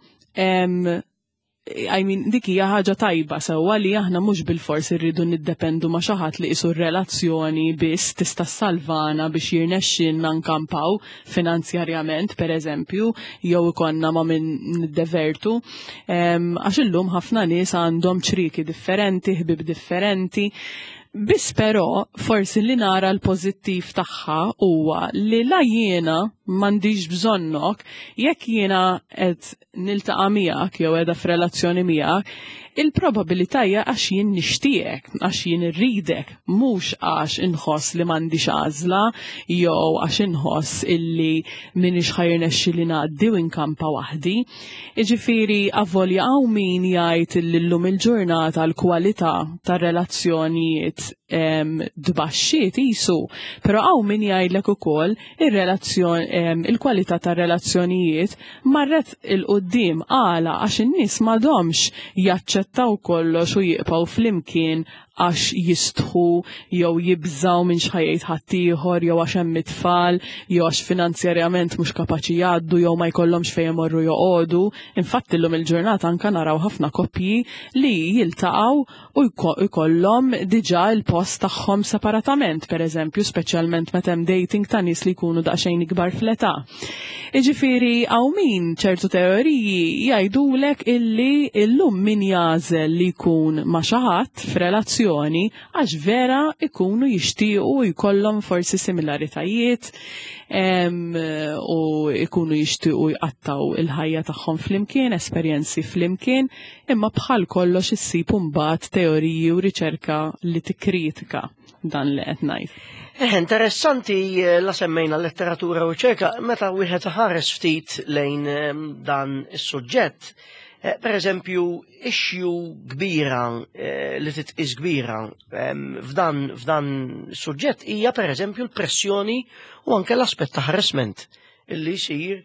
I mean, dik hija ħaġa tajba sewwa li aħna mhux bil-fors irridu niddependu ma' xi ħadd li qisu r-relazzjoni biss tista' salvana biex jirnexxinna nkampaw finanzjarjament pereżempju jew ikonna ma' min niddevertu. Għax illum ħafna nies għandhom ċriki differenti, ħbieb differenti. Biss però forsi li nara l-pożittiv tagħha huwa li la jiena m'għandix bżonnok jekk jiena qed niltaqa' miegħek jew qiegħda f'relazzjoni miegħek, il-probabilità hija għax jien nixtieqek, għax jien irridek, mhux għax inħoss li m'għandix għażla jew għax inħoss illi m'iniex ħajrnexxi li ngħaddi u nkampa waħdi. Jiġifieri avolja hawn min jgħid li llum il-ġurnata l-kwalità tar-relazzjonijiet dbaxxiet isu, però hawn min jgħidlek ukoll ir-relazzjoni il-kwalità tar-relazzjonijiet marret il-qudiem għala għax in-nies m'għadhomx jaċċettaw kollox u jibqgħu flimkien għax jistħu jew jibżaw minn xħajjejt ħaddieħor jew għax hemm it-tfal jew għax finanzjarjament mhux kapaċi jgħaddu jew ma jkollhomx fejn imorru joqogħdu. Infatti llum il-ġurnata anke naraw ħafna koppji li jiltaqgħu u jkollhom diġà il-post tagħhom separatament, pereżempju speċjalment meta hemm dating ta' nies li jkunu daqsxejn ikbar fl-età. Jiġifieri hawn min ċertu teoriji jgħidulek illi llum min jażel li jkun ma' xi ħadd f'relazzjoni għax vera ikunu jixtiequ jkollhom forsi similaritajiet u ikunu jixtiequ jqattaw il-ħajja tagħhom flimkien, esperjenzi flimkien, imma bħal kollox issib imbagħad teoriji u riċerka li tikkritika dan li qed ngħid. Eh, interessanti la semmejna l-letteratura u riċerka meta wieħed ħares ftit lejn dan is-suġġett. Per eżempju, issue kbira li titqis kbira f'dan suġġett hija per eżempju l-pressjoni u anke l-aspett ta' harassment illi jsir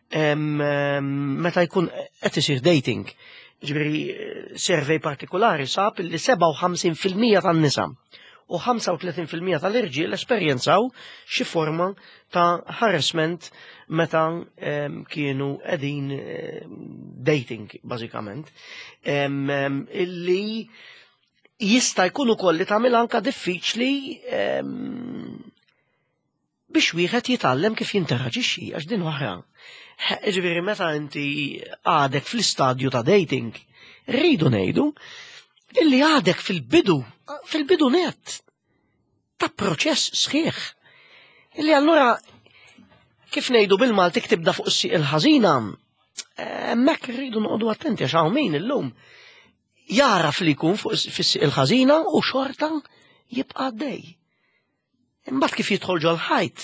meta jkun qed isir dating. Ġifieri survey partikolari sab illi seba' u ħamsin fil-mija tan-nisa u ħamsa u tletin fil-mija tal-irġiel esperjenzaw xi forma ta' harassment meta kienu qegħdin dating bażikament, illi jista' jkun ukoll li tagħmel anke diffiċli biex wieħed jitgħallem kif jinteraġixxi għax din oħra. Ġifieri meta inti għadek fl-istadju ta' dating, rridu ngħidu illi għadek fil-bidu, fil-bidu net ta' proċess sħiħ. Illi allura kif ngħidu bil-Malti tibda fuq is-sieq il-ħażina, hemmhekk irridu noqogħdu attenti għax hawn min illum jaraf li jkun fuq fis-sieq il-ħażina u xorta jibqa' għaddej. Imbagħad kif jidħol ġol ħajt,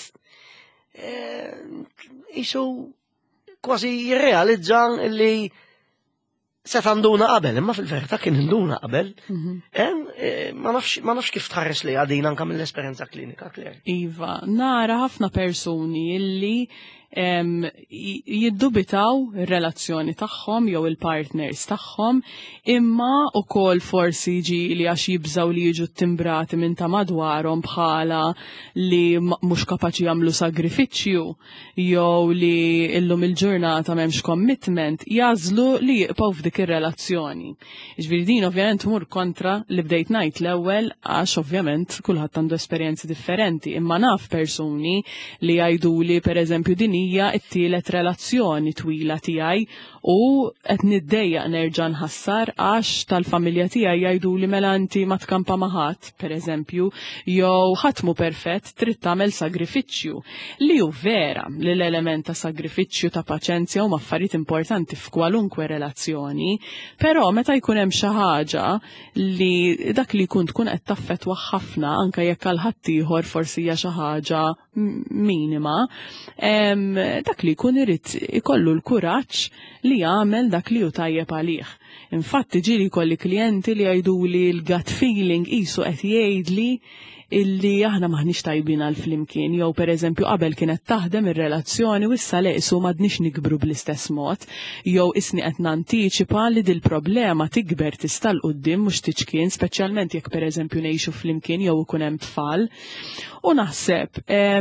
qisu kważi jirrealizza li se tanduna qabel, imma fil-verità kien induna qabel. Ma nafx kif tħares li għadin anke mill-esperjenza klinika, Claire. Iva, nara ħafna persuni illi jiddubitaw ir-relazzjoni tagħhom jew il-partners tagħhom, imma wkoll forsi jiġi li għax jibżaw li jiġu timbrati minn ta' madwarhom bħala li mhux kapaċi jagħmlu sagrifiċċju jew li llum il-ġurnata m'hemmx commitment, jażlu li jibqgħu f'dik dik ir-relazzjoni. Ġifieri din ovvjament tmur kontra li bdejt ngħid l-ewwel għax ovvjament kulħadd għandu esperjenzi differenti, imma naf persuni li jgħiduli pereżempju din hija t-tielet relazzjoni twila tiegħi u qed niddejjaq nerġa' nħassar għax tal-familja tiegħi jgħiduli mela inti ma tkampa ma' ħadd, pereżempju, jew ħadd mhu perfett trid tagħmel sagrifiċċju. Li hu vera li l-element ta' sagrifiċċju ta' paċenzja huma affarijiet importanti f'kwalunkwe relazzjoni, però meta jkun hemm xi ħaġa li dak li jkun tkun qed taffettwa ħafna anke jekk għal ħadd ieħor forsi hija xi ħaġa minima, dak li jkun irid ikollu l-kuraġġ li jagħmel dak li hu tajjeb għalih. Infatti ġieli jkolli klijenti li jgħiduli l-gut feeling qisu qed jgħidli illi aħna maħniex tajbin għal flimkien, jew pereżempju qabel kienet taħdem ir-relazzjoni u issa leqsu m'għadniex nikbru bl-istess mod, jew isni qed nantiċipa li dil problema tikber tista' l quddiem mhux tiġkien, speċjalment jekk pereżempju ngħixu flimkien jew ikun hemm tfal. U naħseb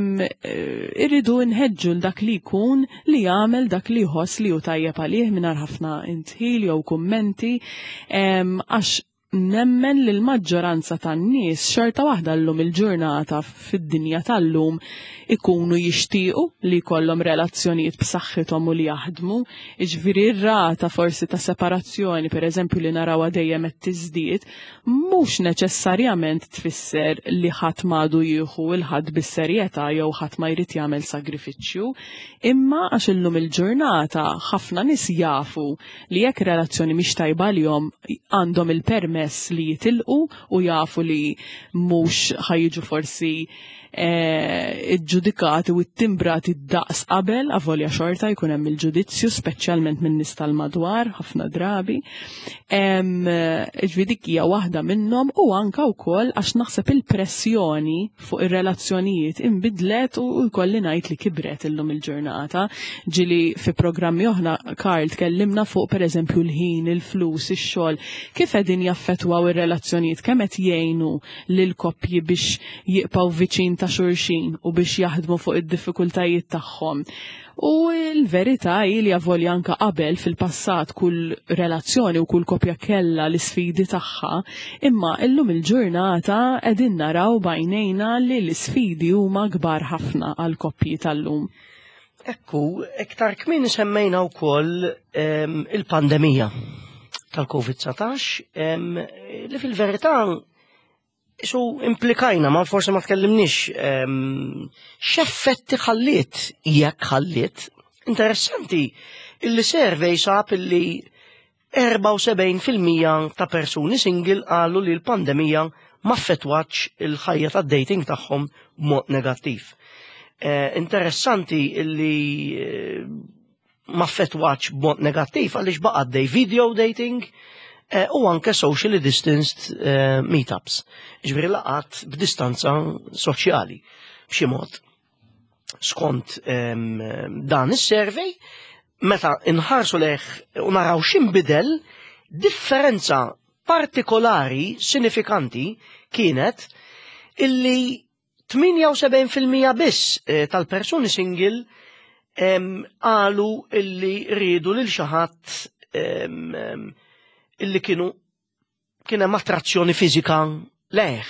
irridu nħeġġu l dak li jkun li jagħmel dak li jħoss li hu tajjeb għalih mingħajr ħafna intħil jew kummenti għax nemmen li l-maġġoranza tan-nies xorta waħda llum il-ġurnata fid-dinja tal-lum ikunu jixtiequ li jkollhom relazzjonijiet b'saħħithom u li jaħdmu, jiġifieri r-rata forsi ta' separazzjoni pereżempju li narawha dejjem qed tiżdied, mhux neċessarjament tfisser li ħadd m'għadu jieħu l-ħadd bis-serjetà jew ħadd ma jrid jagħmel sagrifiċċju, imma għax illum il-ġurnata ħafna nies jafu li jekk relazzjoni mhix tajba lihom għandhom il-permess li jitilqu u jafu li mhux ħajġu forsi ġudikati u t-timbrati d-daqs qabel, avolja xorta jkun hemm il-ġudizzju, speċjalment minn nies tal-madwar, ħafna drabi. Ġifieri dik hija waħda minnhom u anke wkoll għax naħseb il-pressjoni fuq ir-relazzjonijiet inbidlet u jkolli ngħid li kibret illum il-ġurnata. Ġieli fi programmi oħra Karl tkellimna fuq pereżempju l-ħin, il-flus, ix-xogħol, kif qegħdin jaffettwaw ir-relazzjonijiet, kemm qed jgħinu lil koppji biex jibqgħu viċin ta' xulxin u biex jaħdmu fuq id-diffikultajiet tagħhom. U l-verità hi li avolja anke qabel fil-passat kull relazzjoni u kull koppja kellha l-isfidi tagħha, imma illum il-ġurnata qegħdin naraw bajnejna li l-isfidi huma kbar ħafna għal koppji tal-lum. Ekku, iktar kmieni semmejna wkoll il-pandemija tal-COVID nineteen li fil-verità Isu implikajna, ma forse ma tkellimniex x'effetti ħalliet jekk ħalliet. Interessanti, illi survey sab illi erba' u sebgħin fil-mija ta' persuni single qalu li l-pandemija ma affettwatx il-ħajja tad-dating tagħhom b'mod negattiv. Interessanti illi ma affettwatx b'mod negattiv għaliex baqa' għaddej video dating u anke socially distanced meetups, ġifieri laqat b'distanza soċjali b'xi mod. Skont dan is-survey, meta inħarsu leħ u naraw x'inbidel, differenza partikolari sinifikanti kienet illi tminja u sebgħin fil-mija biss tal-persuni single qalu illi rridu lil xi ħadd illi kienu kien hemm attrazzjoni fiżika leħ.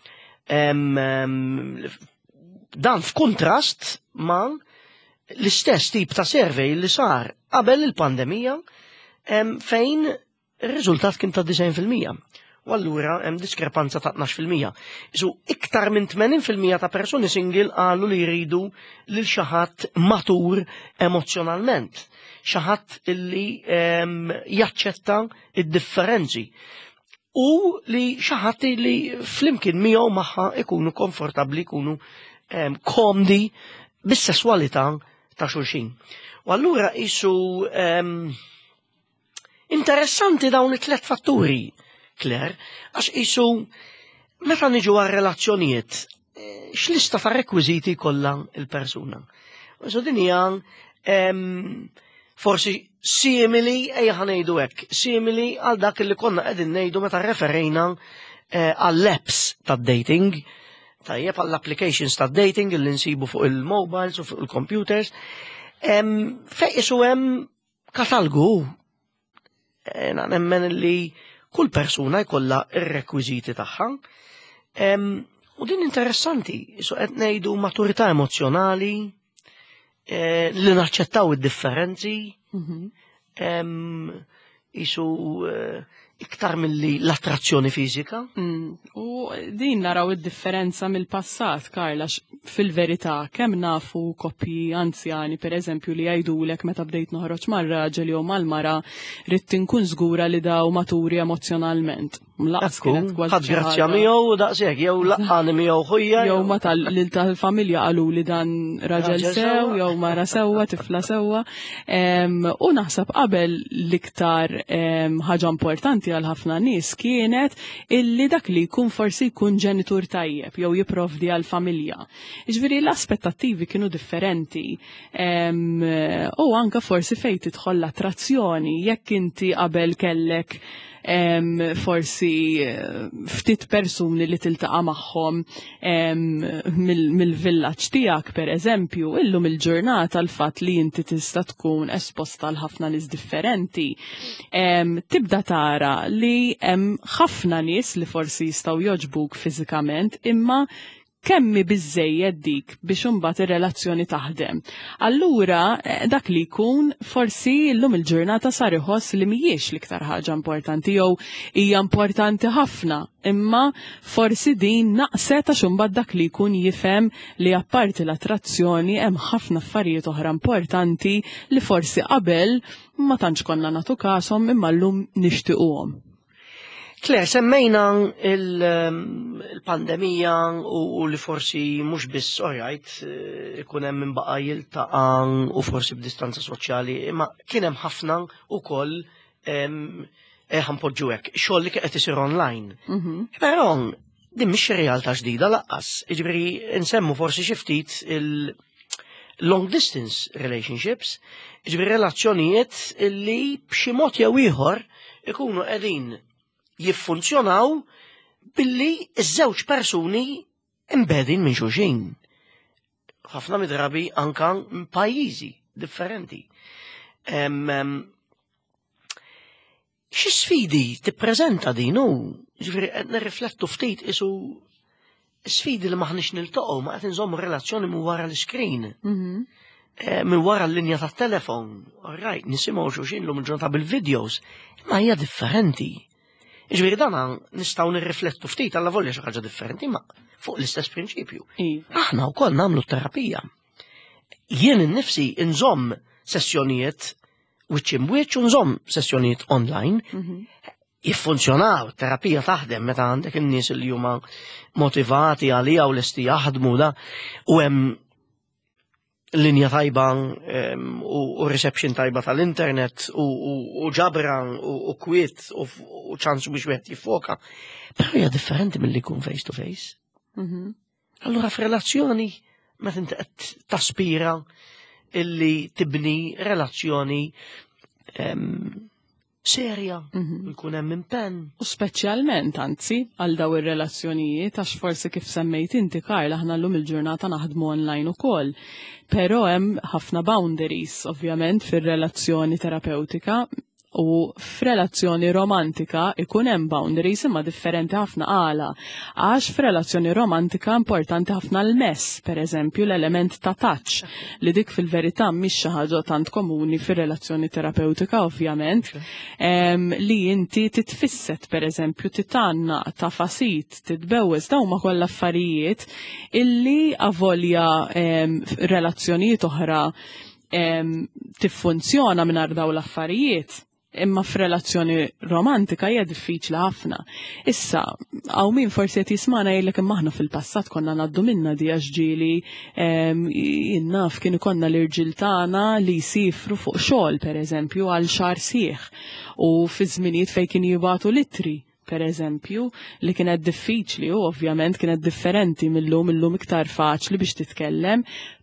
Dan f'kuntrast ma' l-istess tip ta' survey li sar qabel il-pandemija fejn ir-riżultat kien ta' disgħin fil-mija. U allura hemm diskrepanza ta' tnax fil-mija. Isu iktar minn tmenin fil-mija ta' persuni single qalu li jridu lil xi ħadd matur emozjonalment. Xi ħadd illi jaċċetta id-differenzi u li xi ħadd li flimkien miegħu magħha ikunu komfortabbli, ikunu komdi bis-sesswalità ta' xulxin. U allura isu interessanti dawn it-tlet fatturi, Claire, għax isu meta niġu għal relazzjonijiet x'lista ta' rekwiżiti kollha il-persuna. So din hija forsi simili, ejja ħanejdu hekk, simili għal dak li konna qegħdin ngħidu meta referejna għall-apps tad-dating, tajjeb għall-applications tad-dating li nsibu fuq il-mobiles u fuq il-computers, fejn isu hemm katalgu nemmen li kull persuna jkollha ir-rekwiżiti tagħha. U din interessanti, so qed ngħidu maturità emozjonali, li naċċettaw id-differenzi, isu iktar milli l-attrazzjoni fiżika. U din naraw id-differenza mill-passat, Karla, fil-verità, kemm nafu koppji anzjani, per eżempju, li jgħidulek meta bdejt noħroġ mar-raġel jew mal-mara, rid inkun żgura li daw maturi emozjonalment. Ħadd grazzja miegħu daqshekk, jew laqqani miegħu ħujja. Jew ma tal-familja qalu li dan raġel sew, jew mara sewwa, tifla sewwa. U naħseb qabel l-iktar ħaġa importanti għal ħafna nies kienet illi dak li jkun forsi jkun ġenitur tajjeb jew jipprovdi għal familja. Ġifieri l-aspettattivi kienu differenti. U anke forsi fejn tidħol l-attrazzjoni jekk inti qabel kellek forsi ftit persuni li tiltaqa' magħhom mill-villaġġ tiegħek pereżempju, illum il-ġurnata l-fatt li inti tista' tkun esposta għal ħafna nies differenti, tibda tara li hemm ħafna nies li forsi jistgħu jogħġbuk fiżikament imma kemmi biżżejjed dik biex imbagħad ir-relazzjoni taħdem. Allura dak li jkun forsi llum il-ġurnata sar iħoss li mhijiex l-iktar ħaġa importanti jew hija importanti ħafna, imma forsi din naqset għax imbagħad dak li jkun jifhem li apparti l-attrazzjoni hemm ħafna affarijiet oħra importanti li forsi qabel ma tantx konna nagħtu każhom imma llum nixtiequhom. Claire, semmejna il-pandemija u li forsi mhux biss orajt ikun hemm minbaqa' jiltaqa' u forsi b'distanza soċjali, imma kien hemm ħafna wkoll ħanpoġġu hekk xogħol li qed isir online. Però din mhix realtà ġdida laqqas. Jiġifieri nsemmu forsi xi ftit il-long distance relationships, jiġifieri relazzjonijiet li b'xi mod jew ieħor ikunu qegħdin jiffunzjonaw billi iż-żewġ persuni imbedin minn xulxin. Ħafna midrabi anka pajjiżi differenti. Xi sfidi tippreżenta din hu? Ġifieri qed nirriflettu ftit isu sfidi li maħniex niltaqgħu ma qed inżommu relazzjoni minn wara l-iskrin. Minn wara l-linja tat-telefon. All right, nisimgħu xulxin lum il-ġurnata bil-videos, imma hija differenti. Ġifieri dan nistgħu nirriflettu ftit alla volja xi ħaġa differenti ma fuq l-istess prinċipju. Aħna wkoll nagħmlu terapija. Jien innifsi nżomm sessjonijiet wiċċ imwiċċ u nżomm sessjonijiet online. Jiffunzjonaw, terapija taħdem meta għandek in-nies li huma motivati għalija u lesti jaħdmu da u hemm linja tajba u reception tajba tal-internet u ġabran u kwiet u ċansu biex wieħed jiffoka. Però hija differenti milli jkun face to face. Allura f'relazzjoni meta inti qed taspira illi tibni relazzjoni serja, jkun hemm impenn. U speċjalment anzi għal daw ir-relazzjonijiet għax forsi kif semmejt inti Karla aħna llum il-ġurnata naħdmu online ukoll. Però hemm ħafna boundaries ovvjament fir-relazzjoni terapeutika u f'relazzjoni romantika ikun hemm boundaries imma differenti ħafna għala. Għax f'relazzjoni romantika importanti ħafna l-mess, pereżempju l-element ta' touch, li dik fil-verità mhix xi ħaġa tant komuni fir-relazzjoni terapeutika ovvjament, li inti titfisset pereżempju titanna ta' fasit, titbewweż dawn ma kollha affarijiet illi avolja relazzjonijiet oħra tiffunzjona mingħajr dawn l-affarijiet. Imma f'relazzjoni romantika hija diffiċli ħafna. Issa, hawn min forsi qed jismana jgħidlek imma aħna fil-passat konna ngħaddu minnha di għax ġieli innaf kien ikollna l-irġiel tagħna li jsifru fuq xogħol pereżempju għal xahar sieħ u fi żminijiet fejn kien jibgħatu littri pereżempju li kienet diffiċli u ovvjament kienet differenti millum illum iktar faċli biex titkellem,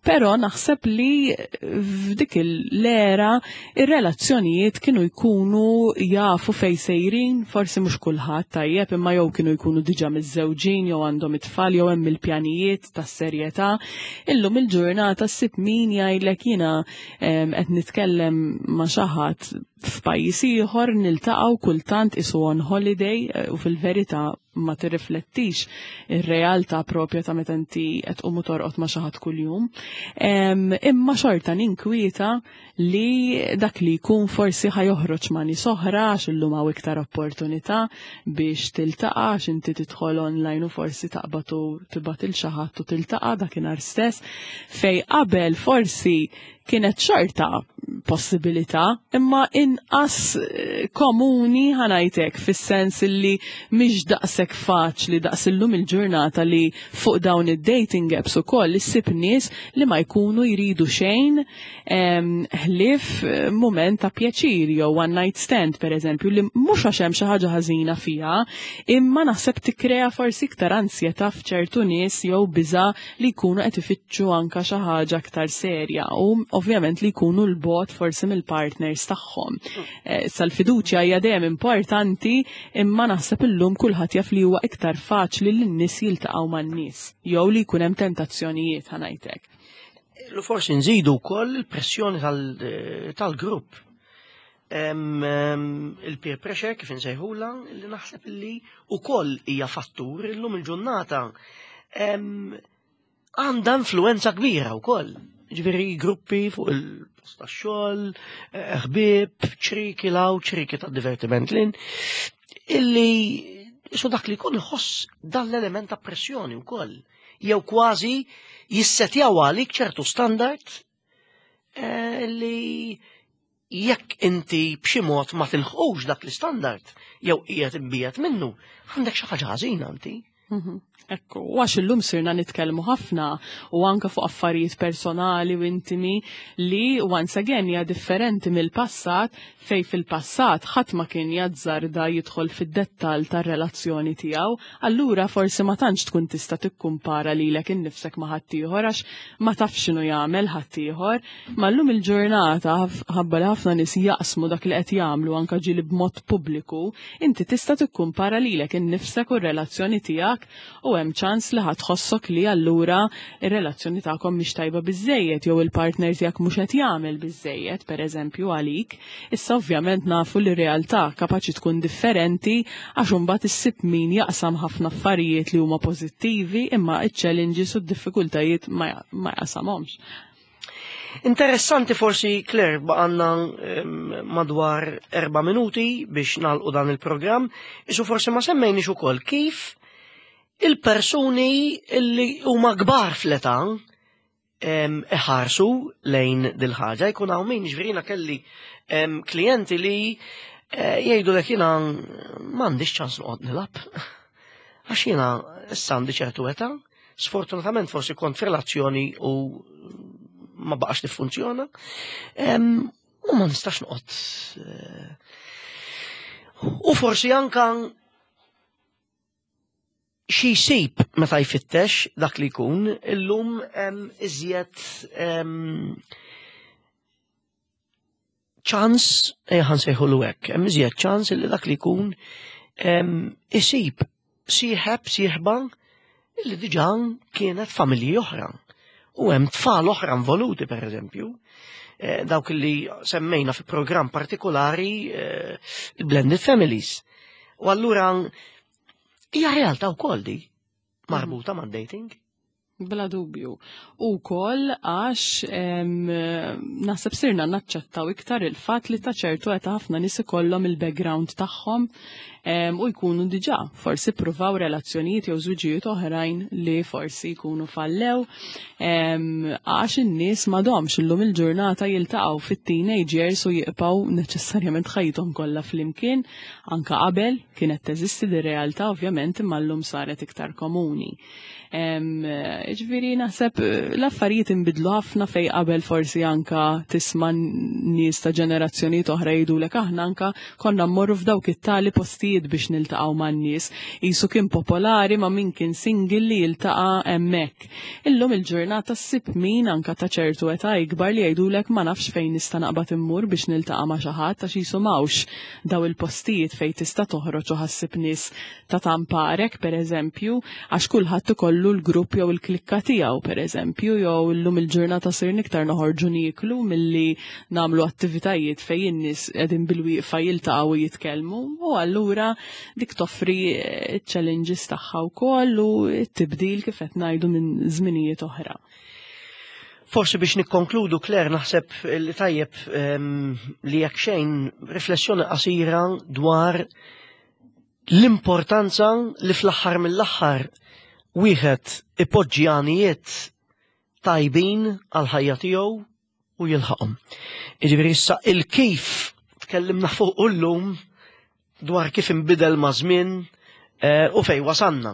Però naħseb li f'dik l-era ir-relazzjonijiet kienu jkunu jafu fej sejrin, forsi mhux kulħadd tajjeb, imma jew kienu jkunu diġà miż-żewġin jew għandhom it-tfal jew hemm il-pjanijiet tas-serjetà. Illum il-ġurnata ssib min jgħidlek jiena qed nitkellem ma' xi ħadd f'pajjiż ieħor niltaqgħu kultant isu on holiday u fil-verità ma tirriflettix ir-realtà propja ta' meta inti qed tqum torqod ma' xi ħadd kuljum. Imma xorta ninkwieta li dak li jkun forsi ħajoħroġ ma' nies oħra għax illum hawn iktar opportunità biex tiltaqa' għax inti tidħol online u forsi taqbad u tibgħat il xi ħadd u tiltaqa' dakinhar stess fejn qabel forsi kienet xorta possibilità, imma inqas komuni ħanajtek fis-sens li mhix daqshekk faċli daqs illum il-ġurnata li fuq dawn id-dating apps ukoll issib nies li ma jkunu jridu xejn ħlief mument ta' pjaċir jew one night stand pereżempju li mhux għax hemm xi ħaġa ħażina fiha, imma naħseb tikkrea forsi iktar ansjetà f'ċertu nies jew biża' li jkunu qed ifittxu anke xi ħaġa aktar serja u ovvjament li jkunu l-bogħod forsi mill-partners tagħhom. Sal-fiduċja hija dejjem importanti imma naħseb illum kulħadd jaf li huwa iktar faċli li n-nies jiltaqgħu man-nies jew li jkun hemm tentazzjonijiet ħanajtek. Forsi nżidu wkoll il-pressjoni tal-grupp. Il-peer pressure kif insejħula li naħseb li wkoll hija fattur illum il-ġurnata għandha influenza kbira wkoll. Ġifieri gruppi fuq il-post tax-xogħol, ħbieb, ċriki law, ċriki ta' divertiment lin, illi su dak li jkun iħoss dan l-element ta' pressjoni wkoll. Jew kważi jissetjaw għalik ċertu standard li jekk inti b'xi mod ma tilħqux dak l-istandard jew qiegħed imbiegħed minnu, għandek xi ħaġa ħażina inti. Ekku, għax illum sirna nitkellmu ħafna u anke fuq affarijiet personali u intimi li once again hija differenti mill-passat fej fil-passat ħadd ma kien jazzarda jidħol fid-dettall tar-relazzjoni tiegħu, allura forsi ma tantx tkun tista' tikkumpara lilek innifsek ma' ħadd ieħor għax ma tafx x'inhu jagħmel ħadd ieħor. Ma llum il-ġurnata ħabba li ħafna nies jaqsmu dak li qed jagħmlu anke ġieli b'mod pubbliku, inti tista' tikkumpara lilek innifsek u r-relazzjoni tiegħek u hemm ċans li ħadħossok li allura ir-relazzjoni tagħkom mhix tajba biżejjed jew il-partner tiegħek mhux qed jagħmel biżejjed pereżempju għalik. Issa ovvjament nafu li r-realtà kapaċi tkun differenti għax imbagħad issib min jaqsam ħafna affarijiet li huma pożittivi imma ċ-challenges u d-diffikultajiet ma jaqsamhomx. Interessanti forsi Claire baqanna madwar erba' minuti biex nagħlqu dan il-programm, isu forsi ma semmejniex ukoll kif il-persuni li huma kbar fl-età iħarsu lejn dil-ħaġa, jkun hawn min ġverina kelli klijenti li jgħidu lek jiena m'għandix ċans noqgħod nilab. Għax jiena issa għandi ċertu età, sfortunatament forsi kont f'relazzjoni u ma baqax tiffunzjona, u ma nistax noqgħod. U forsi anka xi jsib meta jfittex dak li jkun illum iżjed ċans ħansejħulu hekk, hemm iżjed ċans li dak li jkun isib sieħeb sieħba illi diġà kienet familji oħra u hemm tfal oħra involuti pereżempju. Dawk li semmejna fi programm partikolari il-blended families. U allura hija realtà wkoll di marbuta ma' dating. Bla dubju. U wkoll għax naħseb sirna naċċettaw iktar il-fatt li ta' ċertu qed ħafna nies ikollhom il-background tagħhom u jkunu diġà forsi ppruvaw relazzjonijiet jew żwieġijiet oħrajn li forsi jkunu fallew għax in-nies m'għadhomx illum il-ġurnata jiltaqgħu fit-teenage years u jibqgħu neċessarjament ħajthom kollha flimkien anke qabel kienet teżisti di realtà ovvjament imma llum saret iktar komuni. Ġifieri naħseb l-affarijiet inbidlu ħafna fejn qabel forsi anke tisma' nies ta' ġenerazzjonijiet oħra jgħidulek aħna anke konna mmorru f'dawk it-tali postijiet attivitajiet biex niltaqgħu man-nies, qisu kien popolari ma' min kien single li jiltaqa' hemmhekk. Illum il-ġurnata ssib min anke ta' ċertu età ikbar li jgħidulek ma nafx fejn nista' naqbad immur biex niltaqa' ma' xi ħadd għax qisu m'hawnx daw il-postijiet fejn tista' toħroġ u ħassib nies ta' tamparek pereżempju, għax kulħadd ikollu l-grupp jew il-klikka tiegħu pereżempju, jew illum il-ġurnata sir iktar noħorġu nieklu milli nagħmlu attivitajiet fejn in-nies qegħdin bil-wieqfa jiltaqgħu u jitkellmu, u allura dik toffri ċ-challenges tagħha wkoll u t-tibdil kif qed ngħidu minn żminijiet oħra. Forsi biex nikkonkludu, Claire, naħseb li tajjeb li jekk xejn riflessjoni qasira dwar l-importanza li fl-aħħar mill-aħħar wieħed ipoġġi għanijiet tajbin għal ħajja tiegħu u jilħaqhom. Jiġifieri issa il-kif tkellimna fuq llum dwar kif inbidel ma' żmien u fejn wasanna.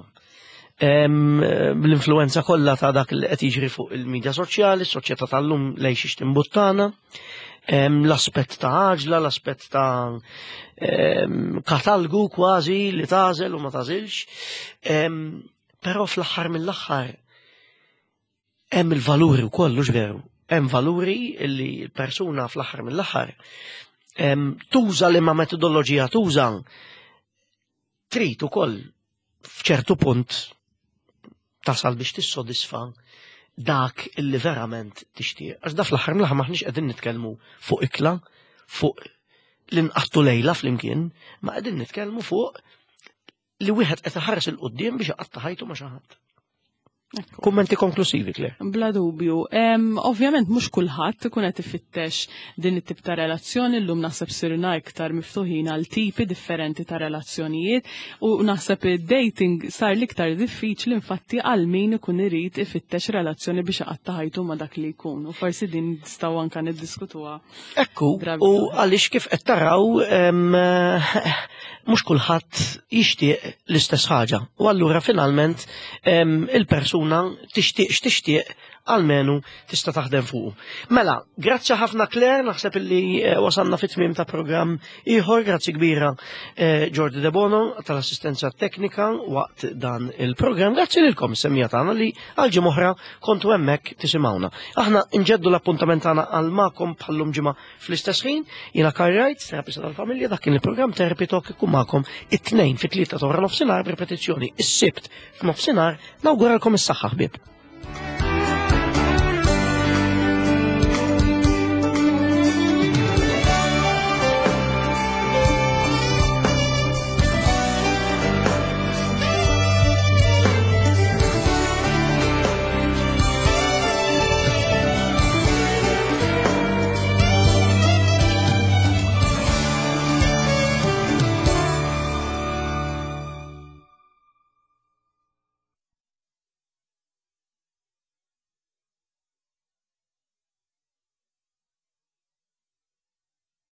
Bl-influenza kollha ta' dak li qed jiġri fuq il-medja soċjali, s-soċjetà tal-lum lejn xi timbuttana, l-aspett ta' għaġla, l-aspett ta' katalgu kważi li tażel u ma tażilx. Però fl-aħħar mill-aħħar hemm il-valuri wkoll mhux veru. Hemm valuri li l-persuna fl-aħħar mill-aħħar tuża li ma' metodoloġija tuża trid ukoll f'ċertu punt tasal biex tissodisfa dak illi verament tixtieq. Għax da fl-aħħar mill-aħħar maħniex qegħdin nitkellmu fuq ikla, fuq li nqattu lejla flimkien, ma qegħdin nitkellmu fuq li wieħed qed iħares il-qudiem biex iqatta' ħajtu ma' xi ħadd. Kummenti konklusivi, Claire. Bla dubju. Ovvjament mhux kulħadd ikun qed ifittex din it-tip ta' relazzjoni, llum naħseb sirna iktar miftuħin għal tipi differenti ta' relazzjonijiet u naħseb id-dating sar l-iktar diffiċli infatti għal min ikun irid ifittex relazzjoni biex iqatta' ħajtu ma' dak li jkun. U forsi din nistgħu anke niddiskutuha. Ekku, u għaliex kif qed taraw mhux kulħadd jixtieq l-istess ħaġa. U allura finalment il-persuna tixtieq x'tixtieq għalmenu tista' taħdem fuq. Mela, grazzi ħafna Claire, naħseb illi wasalna fit-tmiem ta' programm ieħor, grazzi kbira Jordi De Bono tal-assistenza teknika waqt dan il-programm. Grazzi lilkom semmija tagħna li għal oħra kontu hemmhekk tisimgħuna. Aħna nġeddu l-appuntament tagħna għal magħkom bħallum ġimgħa fl-istess ħin, jiena Carrite, terapista tal-familja, dak kien il-programm Therapy Talk ikun magħkom it-tnejn fit-tlieta ta' wara nofsinhar b'repetizzjoni is-sibt f'nofsinhar nawguralkom is-saħħa ħbieb.